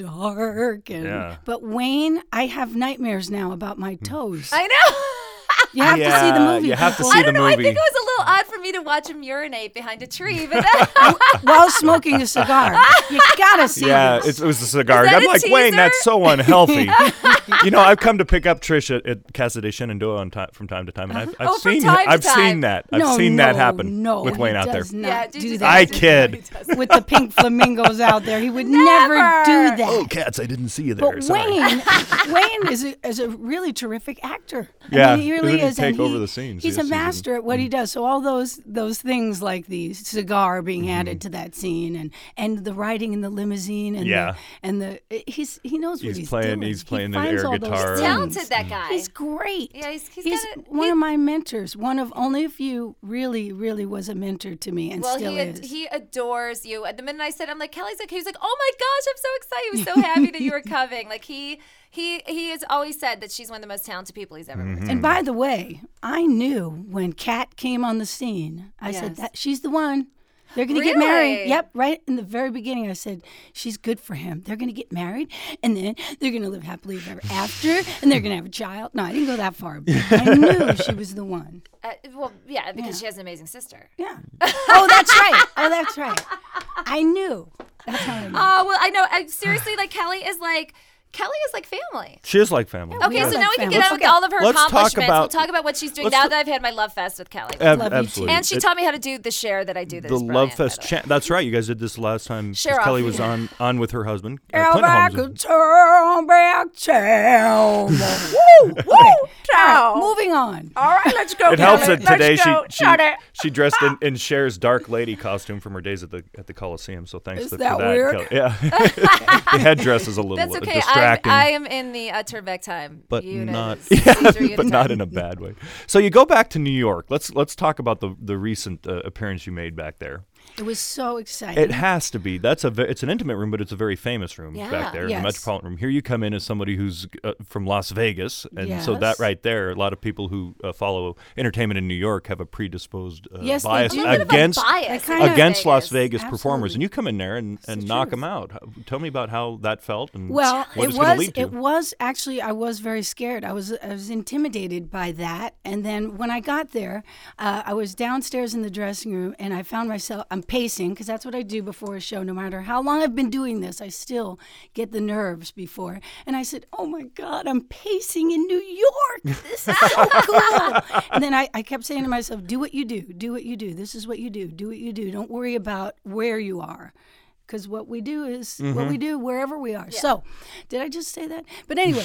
dark and Yeah. but Wayne, I have nightmares now about my toes. I know. You have to see the Yeah, movie. you have to before- see I don't the know. I movie. think it was a little odd for me to watch him urinate behind a tree, but while smoking a cigar. You gotta see Yeah, this. it's, it was a cigar. that I'm a like, Wayne, teaser? that's so unhealthy. You know, I've come to pick up Trish at, at Casa de Shenandoah on ti- from time to time, and I've, I've Oh, from seen time to I've time. seen that. I've no, seen no, that happen no, with Wayne he out there. does not Yeah, did do you that. I kid. With the pink flamingos out there, he would never, do that. Oh, cats! I didn't see you there. But Sorry. Wayne, Wayne is a, is a really terrific actor. I Yeah, mean, he really really is. take and over he- the scenes. He's Yes, a he's a- master at what he does. So all those those things like the cigar being Mm-hmm. added to that scene, and, and the riding in the limousine, and Yeah. the, and the he's he knows what He's he's playing- doing. he's He playing the finds air all those guitar things. and- talented, that guy. He's great. Yeah, he's- he's he's got a- one he- of my mentors. One of only a few really, really was a mentor to me, and well, still he ad- is. he adores you. And the minute I said, I'm like, Kelly's like, he was like, oh my gosh, I'm so excited. He was so happy that you were coming. Like he he he has always said that she's one of the most talented people he's ever worked with. And by the way, I knew when Kat came on the scene, I said Yes. that she's the one. They're going to get married. Really? Yep, right in the very beginning, I said, she's good for him. They're going to get married, and then they're going to live happily ever after, and they're going to have a child. No, I didn't go that far, but I knew she was the one. Uh, well, yeah, because Yeah. she has an amazing sister. Yeah. Oh, that's right. Oh, that's right. I knew. That's how I knew. Oh, well, I know. I, seriously, like, Kelly is like, Kelly is like family. She is like family. Okay, are so like now we can family. get on with Okay. all of her Let's talk accomplishments. about- we'll talk about what she's doing let's now ta- that I've had my love fest with Kelly. Ab- Love you absolutely. And she It- taught me how to do the share that I do. That the is Love brilliant, by Fest. the way. Cha- that's right. You guys did this last time. 'cause Share Kelly off. was on on with her husband. Uh, Go Clinton back Holmes. and turn back town. Woo, woo, town. Moving on. All right, let's go. It helps Kelly. that today Let's she go. she, Shut it. she dressed in, in Cher's dark lady costume from her days at the at the Coliseum. So thanks Is to, that for that. weird? Kelly. Yeah, the headdress is a little That's uh, okay. distracting. I'm, I am in the uh, turn back time. but unit. not Caesar but unit not time. in a bad way. So you go back to New York. Let's let's talk about the the recent uh, appearance you made back there. It was so exciting. It has to be. That's a ve- it's an intimate room, but it's a very famous room Yeah. back there, Yes. the Metropolitan Room. Here you come in as somebody who's uh, from Las Vegas, and so that Yes. right there, a lot of people who uh, follow entertainment in New York have a predisposed uh, Yes, they bias do. A little bit of a against bias kind of- against Las Vegas. Vegas performers, Absolutely. and you come in there and, and the knock truth. them out. How- Tell me about how that felt and Well, what it it's going to was lead to. it was actually I was very scared. I was I was intimidated by that. And then when I got there, uh, I was downstairs in the dressing room, and I found myself I'm pacing because that's what I do before a show. No matter how long I've been doing this, I still get the nerves before. And I said, "Oh my God, I'm pacing in New York. This is so cool." And then I, I kept saying to myself, "Do what you do. Do what you do. This is what you do. Do what you do. Don't worry about where you are." Because what we do is what we do wherever we are. So, did I just say that? But anyway,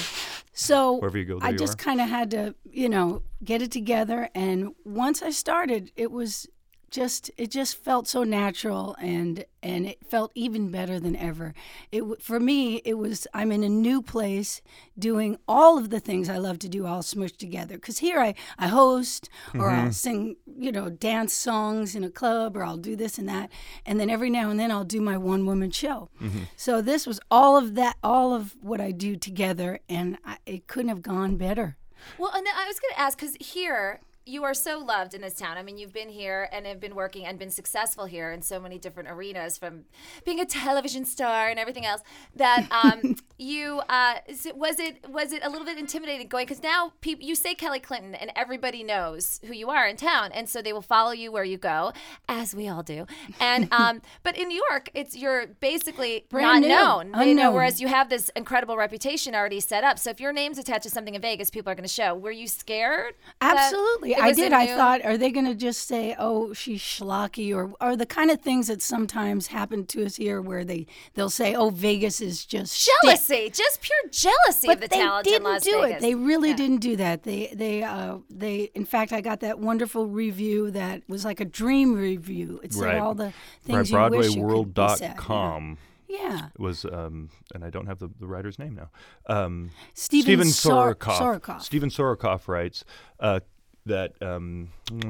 so Wherever you go, there I you just are. kind of had to, you know, get it together. And once I started, it was just it just felt so natural, and and it felt even better than ever. It w- for me, it was I'm in a new place doing all of the things I love to do all smushed together. Because here I I host, or I'll sing, you know, dance songs in a club, or I'll do this and that, and then every now and then I'll do my one woman show. So this was all of that, all of what I do together, and I, it couldn't have gone better. Well, and then I was going to ask, because here you are so loved in this town. I mean, you've been here and have been working and been successful here in so many different arenas, from being a television star and everything else. That um, you uh, is it, was it was it a little bit intimidating going, because now people you say Kelly Clinton and everybody knows who you are in town, and so they will follow you where you go, as we all do. And um, but in New York, it's you're basically Brand not new. known. You know, Unknown. whereas you have this incredible reputation already set up. So if your name's attached to something in Vegas, people are going to show. Were you scared? that- Absolutely. It I was did. a I new- thought, are they going to just say, "Oh, she's schlocky," or or the kind of things that sometimes happen to us here, where they they'll say, "Oh, Vegas is just shit." Jealousy, just pure jealousy But of the they talent didn't in Las do Vegas. it. They really Yeah. didn't do that. They they uh they. In fact, I got that wonderful review that was like a dream review. It said Right. all the Right, things you wish you Broadway World could be dot said. com. Yeah. Was um, and I don't have the, the writer's name now. Um, Stephen Sor- Sorokoff. Sorokoff. Stephen Sorokoff writes uh, that um,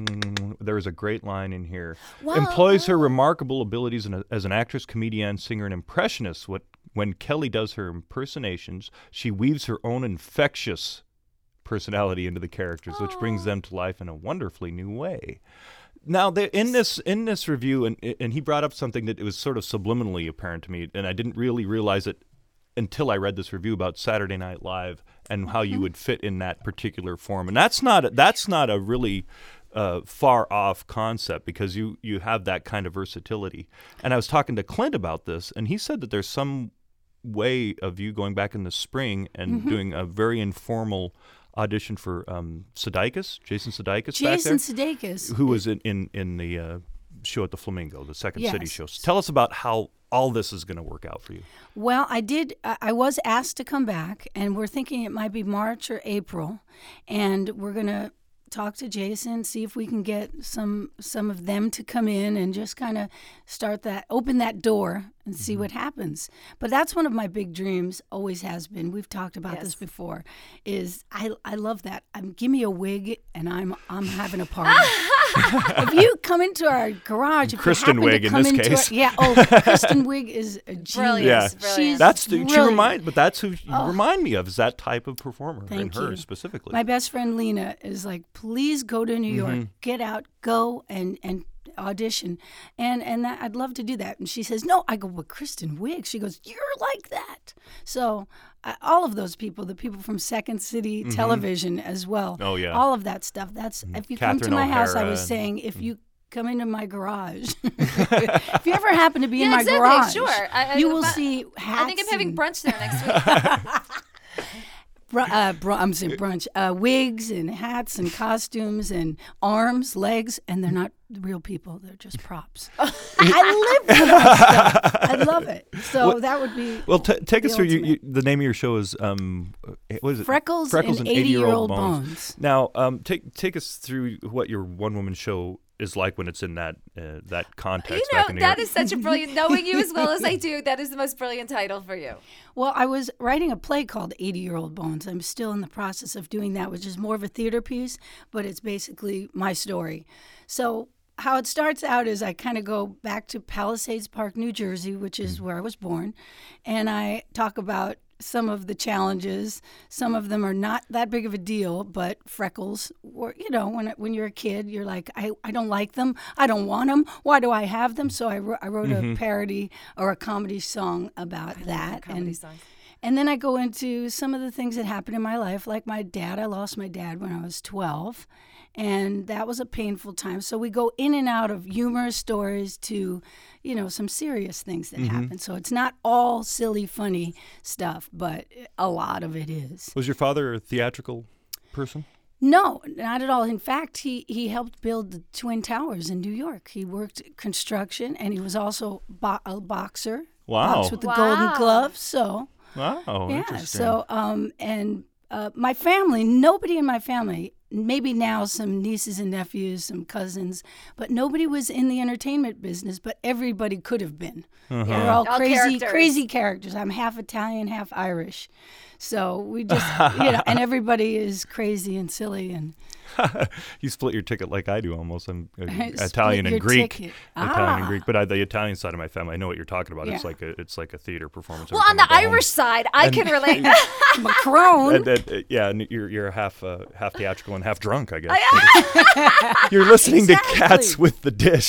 there is a great line in here. Well, Employs her remarkable abilities in a, as an actress, comedian, singer, and impressionist. What when Kelly does her impersonations, she weaves her own infectious personality into the characters, which brings them to life in a wonderfully new way. Now, there, in this in this review, and and he brought up something that it was sort of subliminally apparent to me, and I didn't really realize it until I read this review about Saturday Night Live and how you would fit in that particular form. And that's not a, that's not a really uh, far off concept, because you you have that kind of versatility. And I was talking to Clint about this, and he said that there's some way of you going back in the spring and Mhm. doing a very informal audition for um, Sudeikis, Jason Sudeikis back Jason there, Sudeikis. who was in in, in the uh, show at the Flamingo, the Second City Yes. show. So tell us about how all this is going to work out for you. Well, I did. I I was asked to come back, and we're thinking it might be March or April, and we're gonna talk to Jason, see if we can get some some of them to come in and just kind of start that, open that door and see what happens. But that's one of my big dreams, always has been. We've talked about this before. Is I I love that. Um, give me a wig and I'm I'm having a party. If you come into our garage, if Kristen you happen Wiig to in come this into case. Our, yeah. Oh, Kristen Wiig is a genius. Brilliant. Yeah, She's that's the, she brilliant. remind, but that's who you Oh. remind me of, is that type of performer, Thank and her you. specifically. My best friend Lena is like, please go to New York, Mhm. get out, go and and audition, and and that, I'd love to do that. And she says, no. I go, well, Kristen Wiig. She goes, you're like that. So uh, all of those people, the people from Second City Mhm. Television as well. Oh, yeah. all of that stuff. That's if you come to Catherine my house. I O'Hara was and- saying, if you come into my garage, if you ever happen to be in Yeah, my exactly, garage, sure. I- I- you will but see hats. I think I'm having and- brunch there next week. Br- uh, br- I'm saying brunch, uh, wigs and hats and costumes and arms, legs, and they're not real people; they're just props. I live for that stuff. I love it. So Well- that would be Well, t- take the us through. You, ultimate. you, the name of your show is um, uh, what is it? Freckles Freckles and and eighty-year-old eighty-year-old bones. bones. Now, um, take take us through what your one-woman show is like when it's in that uh, that context. You back know, in New that York. is such a brilliant, knowing you as well as I do, that is the most brilliant title for you. Well, I was writing a play called eighty-year-old bones. I'm still in the process of doing that, which is more of a theater piece, but it's basically my story. So how it starts out is I kind of go back to Palisades Park, New Jersey, which is where I was born, and I talk about some of the challenges. Some of them are not that big of a deal, but freckles, or, you know, when when you're a kid, you're like, I, I don't like them. I don't want them. Why do I have them? So I, wrote I wrote Mhm. a parody or a comedy song about that. comedy and, songs. and then I go into some of the things that happened in my life, like my dad. I lost my dad when I was twelve, and that was a painful time. So we go in and out of humorous stories to, you know, some serious things that Mhm. happen. So it's not all silly, funny stuff, but a lot of it is. Was your father a theatrical person? No, not at all. In fact, he, he helped build the Twin Towers in New York. He worked construction, and he was also bo- a boxer. Wow. Boxed with the Wow. Golden Gloves. So Wow, yeah. interesting. So um, and uh, my family, nobody in my family. Maybe now some nieces and nephews, some cousins, but nobody was in the entertainment business. But everybody could have been. Uh-huh. They're all, All crazy, characters. crazy characters. I'm half Italian, half Irish. So we just, you know, and everybody is crazy and silly and. You split your ticket like I do almost. I'm uh, Split Italian and your Greek. ticket. Italian Ah. and Greek, but I, the Italian side of my family, I know what you're talking about. It's Yeah. like a it's like a theater performance. Well, every on time the I go home. Irish side, I And- can relate. Macron. And, and, uh, yeah, and you're you're half uh, half theatrical and half drunk, I guess. You're listening to Cats Exactly. with the Dish.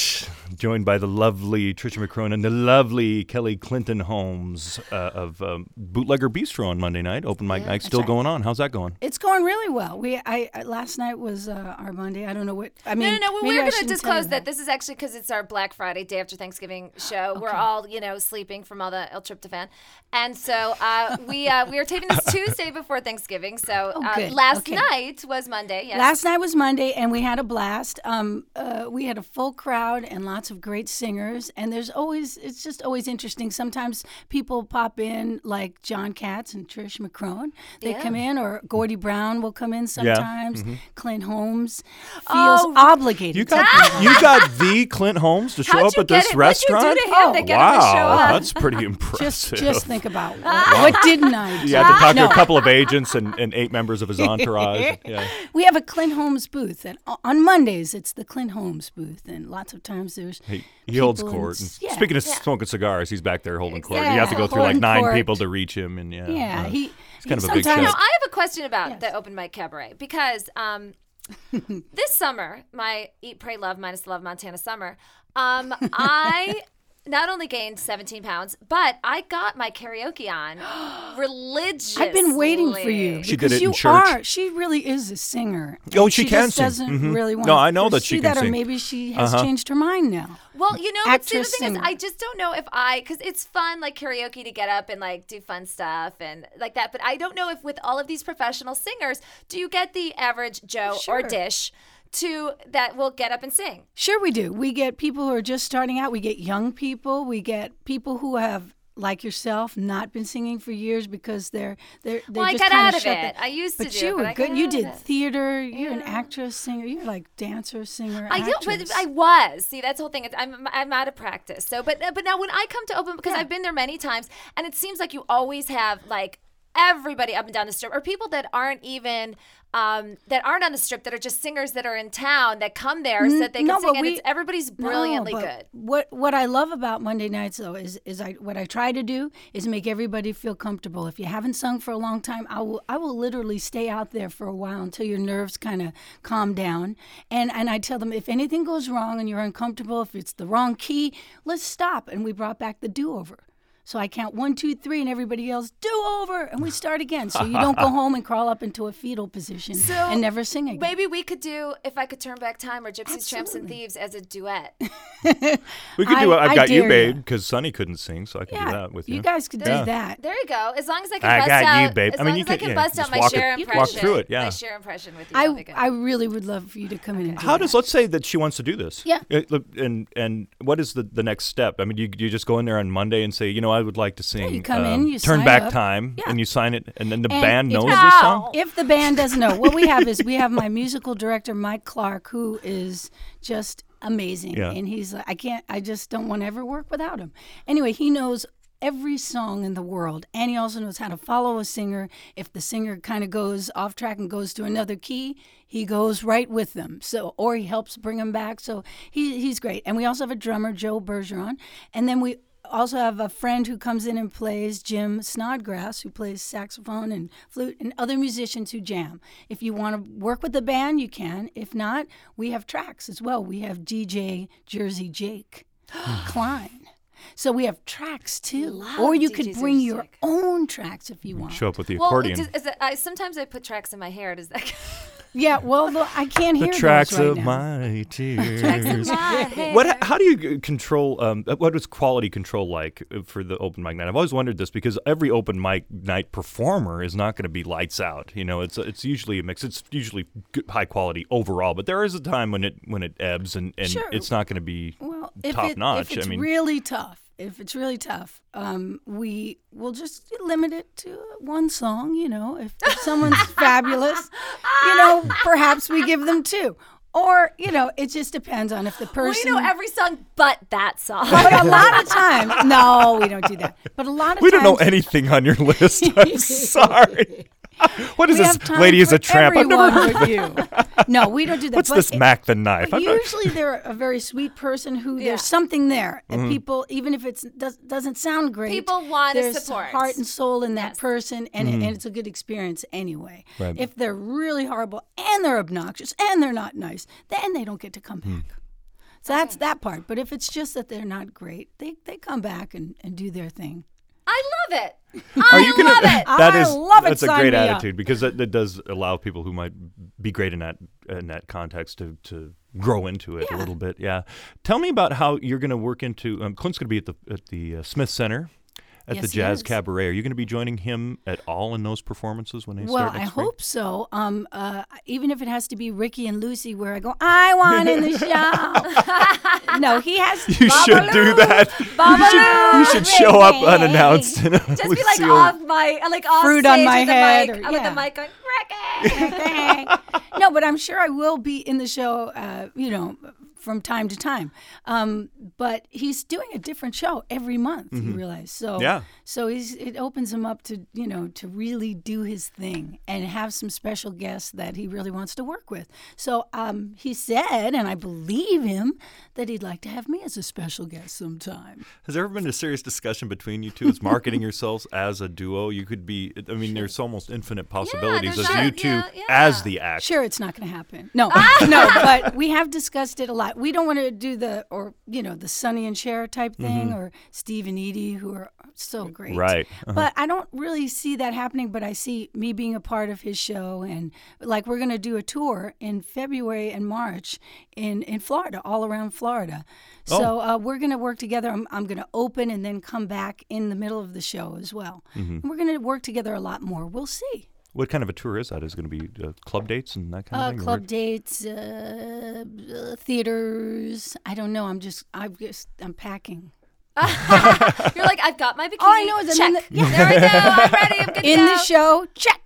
joined by the lovely Tricia McCrone and the lovely Kelly Clinton Holmes uh, of um, Bootlegger Bistro on Monday night. Open mic Yeah, night still right. going on. How's that going? It's going really well. We I, I last night was uh, our Monday. I don't know what I mean. no, no, no. We maybe were I going to shouldn't tell you disclose that. This is actually because it's our Black Friday, day after Thanksgiving show. We're all, you know, sleeping from all the El Tryptophan, and so uh, we uh, we are taping this Tuesday before Thanksgiving. So Oh, uh, good. last Okay. night was Monday. Yes. Last night was Monday, and we had a blast. Um, uh, we had a full crowd and lots of great singers. And there's always, it's just always interesting. Sometimes people pop in, like John Katz and Trish McCrone. They Yeah. come in, or Gordie Brown will come in sometimes. Mhm. Clint Holmes feels Oh, obligated. You to got come in. you got the Clint Holmes to show How'd up you at get this it? What'd you do restaurant? to him to get him to show wow, up? that's pretty impressive. Just, just think about what, what didn't I do? You had to talk No. to a couple of agents and, and eight members of his entourage. Yeah. We have a Clint Holmes booth, and on Mondays it's the Clint Holmes booth, and lots of times there's He, he holds people in court. s- And yeah. Speaking of Yeah. smoking cigars, he's back there holding court. Yeah, You have to go through like holding nine court. people to reach him, and yeah, Yeah, uh, he. he's kind he of a big sometimes- No, shot. I have a question about Yes. the open mic cabaret because um, this summer, my Eat, Pray, Love minus Love Montana summer, um, I not only gained seventeen pounds, but I got my karaoke on religiously. I've been waiting for you. She did because it in you church. Are. She really is a singer. Oh, and she she can just sing. doesn't Mhm. really want No, I know to that she pursue can that, sing. Or maybe she has Uh-huh. changed her mind now. Well, you know, but see, the Actress, thing is, singer. I just don't know if I, because it's fun, like karaoke, to get up and like do fun stuff and like that. But I don't know if with all of these professional singers, do you get the average Joe or Sure. Dish to that will get up and sing? Sure, we do. We get people who are just starting out. We get young people. We get people who have, like yourself, not been singing for years because they're they're. they Well, I just got kinda out of shut it. the- I used to But do you it, were but I good. got You out of did it. theater. You're an Yeah. actress, singer. You're like dancer, singer, I don't, actress. but I was. See, that's the whole thing. It's, I'm I'm out of practice. So, but but now when I come to open, because Yeah. I've been there many times, and it seems like you always have like everybody up and down the strip, or people that aren't even um, that aren't on the strip, that are just singers that are in town that come there so that they can No, sing, but and we- it's, everybody's brilliantly No, but good. What what I love about Monday nights though is is I what I try to do is make everybody feel comfortable. If you haven't sung for a long time, I will I will literally stay out there for a while until your nerves kind of calm down. And and I tell them, if anything goes wrong and you're uncomfortable, if it's the wrong key, let's stop. And we brought back the do-over. So I count one, two, three, and everybody yells, do over, and we start again. So you don't go home and crawl up into a fetal position So and never sing again. Maybe we could do If I Could Turn Back Time or Gypsies, Tramps, and Absolutely. Thieves as a duet. We could do. I- I've I got you, dare babe, ya. because Sonny couldn't sing, so I can Yeah, do that with you. you guys could Yeah. do that. There you go. As long as I can I bust got out, you, babe. As I mean, long you as I could- can yeah, bust just out my walk it- share walk impression. through it, yeah. My share impression with you. That'll be I good. I really would love for you to come in and do How that. does? Let's say that she wants to do this. Yeah. Uh, look, And and what is the, the next step? I mean, you you just go in there on Monday and say, you know, I would like to sing. you come um, in, you Turn sign Back up. Time, Yeah. and you sign it, and then the And band if- knows this song. If the band doesn't know, what we have is we have my musical director, Mike Clark, who is just amazing. Yeah. And he's like, I can't, I just don't want to ever work without him. Anyway, he knows every song in the world, and he also knows how to follow a singer. If the singer kind of goes off track and goes to another key, he goes right with them. So, or he helps bring them back. So he he's great. And we also have a drummer, Joe Bergeron, and then we also have a friend who comes in and plays, Jim Snodgrass, who plays saxophone and flute, and other musicians who jam. If you want to work with the band, you can. If not, we have tracks as well. We have D J Jersey Jake Klein. So we have tracks too. Love Or you D J could bring Jersey your Jake. own tracks if you want. Show up with the well, accordion. does, is it, I, sometimes I put tracks in my hair. Does that? Yeah, well, the, I can't the hear tracks those right of now. my tears. Tracks of my hair. What? How do you control? Um, what is quality control like for the open mic night? I've always wondered this because every open mic night performer is not going to be lights out. You know, it's it's usually a mix. It's usually good, high quality overall, but there is a time when it when it ebbs and, and Sure. it's not going to be Well, if top it, notch. If it's I mean, really tough, if it's really tough, um, we will just limit it to one song. You know, if, if someone's fabulous, you know, perhaps we give them two. Or, you know, it just depends on if the person. We know every song but that song. But a lot of times, no, we don't do that. But a lot of we times, don't know anything on your list. I'm sorry. What is we this? have time Lady is for a tramp. I've never everyone heard but you. No, we don't do that. What's But this it- Mac the Knife? I'm But not- usually they're a very sweet person who Yeah. there's something there, and Mhm. people, even if it does, doesn't sound great, People wanna there's support. heart and soul in that Yes. person, and, Mhm. and it's a good experience anyway. Right. If they're really horrible and they're obnoxious and they're not nice, then they don't get to come back. So that's that part. But if it's just that they're not great, they, they come back and, and do their thing. I love it. Are I you gonna, love it. That I is, love it. That's a Sign great me up. attitude because that, that does allow people who might be great in that in that context to, to grow into it Yeah. a little bit. Yeah. Tell me about how you're going to work into. Um, Clint's going to be at the at the uh, Smith Center. At Yes, the he Jazz is. Cabaret. Are you going to be joining him at all in those performances when they Well, start I next spring? hope so. Um, uh, even if it has to be Ricky and Lucy, where I go, I want in the show. No, he has. You should do that. You should, you should show up unannounced. In a Just be like Lucille- off my, like off Fruit stage on my with the head mic, or- with yeah. the mic going, Ricky. No, but I'm sure I will be in the show, uh, you know, from time to time. Um, but he's doing a different show every month, you realize. So Yeah. so he's it opens him up to, you know, to really do his thing and have some special guests that he really wants to work with. So um, he said, and I believe him, that he'd like to have me as a special guest sometime. Has there ever been a serious discussion between you two as marketing yourselves as a duo? You could be, I mean, there's almost infinite possibilities there's as not- you two yeah, yeah. as the act. Sure, it's not going to happen. No, no, but we have discussed it a lot. We don't want to do the, or, you know, the Sonny and Cher type thing, or Steve and Edie, who are so great. Right. Uh-huh. But I don't really see that happening, but I see me being a part of his show. And like, we're going to do a tour in February and March in, in Florida, all around Florida. So uh, we're going to work together. I'm, I'm going to open and then come back in the middle of the show as well. And we're going to work together a lot more. We'll see. What kind of a tour is that? Is it going to be uh, club dates and that kind Uh, of thing? or club what? dates, uh, uh, theaters. I don't know. I'm just, I'm just, I'm packing. You're like, I've got my bikini. All I know is I'm check. in the, yeah. There we go. I'm ready. I'm good to in go. the show. Check.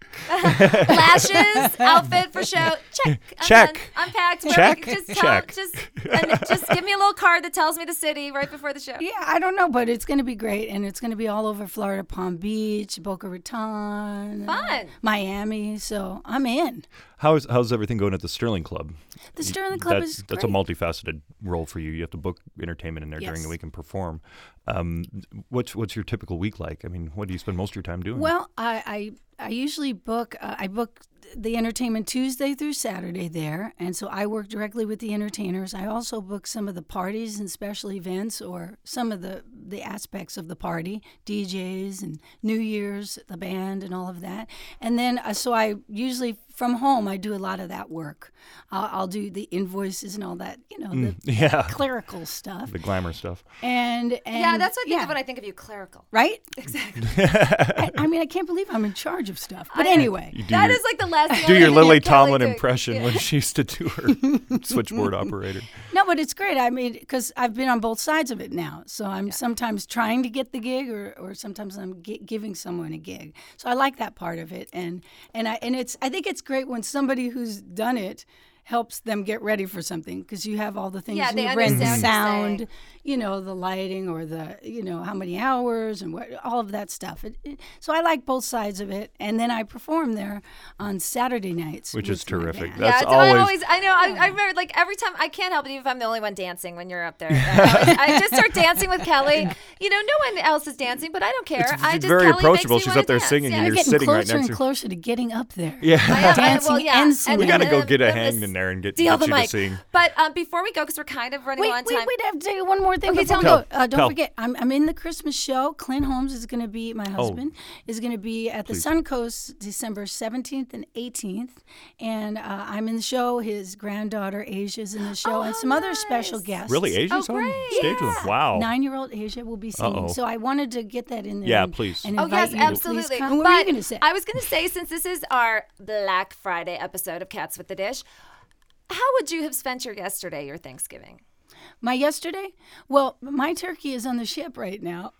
Lashes, outfit for show. Check. I'm Check. done. I'm packed. Check. Perfect. Just Check. Tell, just, and just give me a little card that tells me the city right before the show. Yeah, I don't know, but it's going to be great, and it's going to be all over Florida, Palm Beach, Boca Raton, uh, Fun. Miami. So I'm in. How's how's everything going at the Sterling Club? The Sterling Club that's, is That's a great. multifaceted role for you. You have to book entertainment in there during Yes. the week and perform. Um, what's what's your typical week like? I mean, what do you spend most of your time doing? Well, I I, I usually book uh, I book the entertainment Tuesday through Saturday there, and so I work directly with the entertainers. I also book some of the parties and special events, or some of the the aspects of the party, D Js and New Year's, the band, and all of that. And then uh, so I usually from home I do a lot of that work. Uh, I'll do the invoices and all that, you know, the yeah. clerical stuff. The glamour stuff. And, and Yeah, that's what I think yeah. of when I think of you, clerical. Right? Exactly. I, I mean, I can't believe I'm in charge of stuff. But I- anyway. You do That your, is like the last thing I do your think Lily of Kelly Tomlin doing. impression Yeah. when she used to do her switchboard operator. No, but it's great. I mean, because I've been on both sides of it now. So I'm sometimes trying to get the gig, or, or sometimes I'm gi- giving someone a gig. So I like that part of it, and and I and it's I think it's great when somebody who's done it helps them get ready for something, because you have all the things Yeah, in they your brain, the understand what you're saying. sound, you know, the lighting, or the, you know, how many hours and what, all of that stuff. It, it, so I like both sides of it, and then I perform there on Saturday nights, Which is with my terrific. band. That's yeah, it's, I always- always, I know, I, I remember, like, every time, I can't help it even if I'm the only one dancing when you're up there. I, always, I just start dancing with Kelly. You know, no one else is dancing, but I don't care. It's I just, very Kelly approachable. makes me She's wanna up there dance. singing yeah. and You're you're getting sitting right closer next and to her. closer to getting up there. Yeah. I am, I- Dancing well, yeah. and singing. We got to go then- get a then hang this- in there and get, Deal get the you to mic. sing. But um, before we go, because we're kind of running Wait, low on wait, time. wait, I have to say one more thing Okay, before we tell go. me. Uh, don't Tell. forget, I'm, I'm in the Christmas show. Clint Holmes is going to be, my husband, is going to be at the Please. Suncoast December seventeenth and eighteenth. And uh, I'm in the show. His granddaughter, Asia's in the show, Oh, and how some other nice. special guests. Really? Asia's Oh, on great. stage with them? Wow. Nine-year-old Asia will be singing. Uh-oh. So I wanted to get that in there. Yeah, and, please. And Oh, invite yes, you to please absolutely. come. What but were you going to say? I was going to say, since this is our Black Friday episode of Cats with the Dish, how would you have spent your yesterday, your Thanksgiving? My yesterday? Well, my turkey is on the ship right now.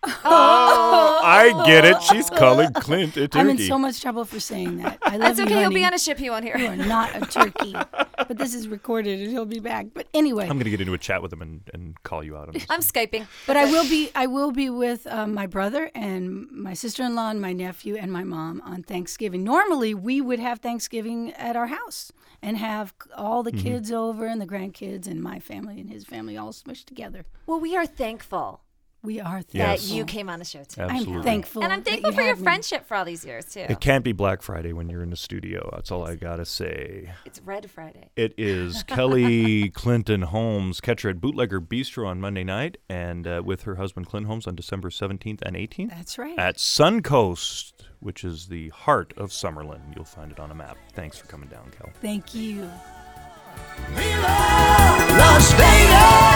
Oh, I get it. She's calling Clint a turkey. I'm in so much trouble for saying that. I love That's you, okay. He'll be honey. on a ship. He won't hear. You are not a turkey. But this is recorded and he'll be back. But anyway. I'm going to get into a chat with him and, and call you out on this. I'm Skyping. But I will be I will be with um, my brother and my sister-in-law and my nephew and my mom on Thanksgiving. Normally we would have Thanksgiving at our house and have all the Mm-hmm. kids over and the grandkids and my family and his family all smushed together. Well, we are thankful We are that Yes. you came on the show too. Absolutely. I'm thankful. And I'm that thankful you for your had me. friendship for all these years too. It can't be Black Friday when you're in the studio. That's all I gotta say. It's Red Friday. It is Kelly Clinton Holmes. Catch her at Bootlegger Bistro on Monday night, and uh, with her husband Clint Holmes on December seventeenth and eighteenth. That's right. At Suncoast, which is the heart of Summerlin. You'll find it on a map. Thanks for coming down, Kel. Thank you. Las Vegas!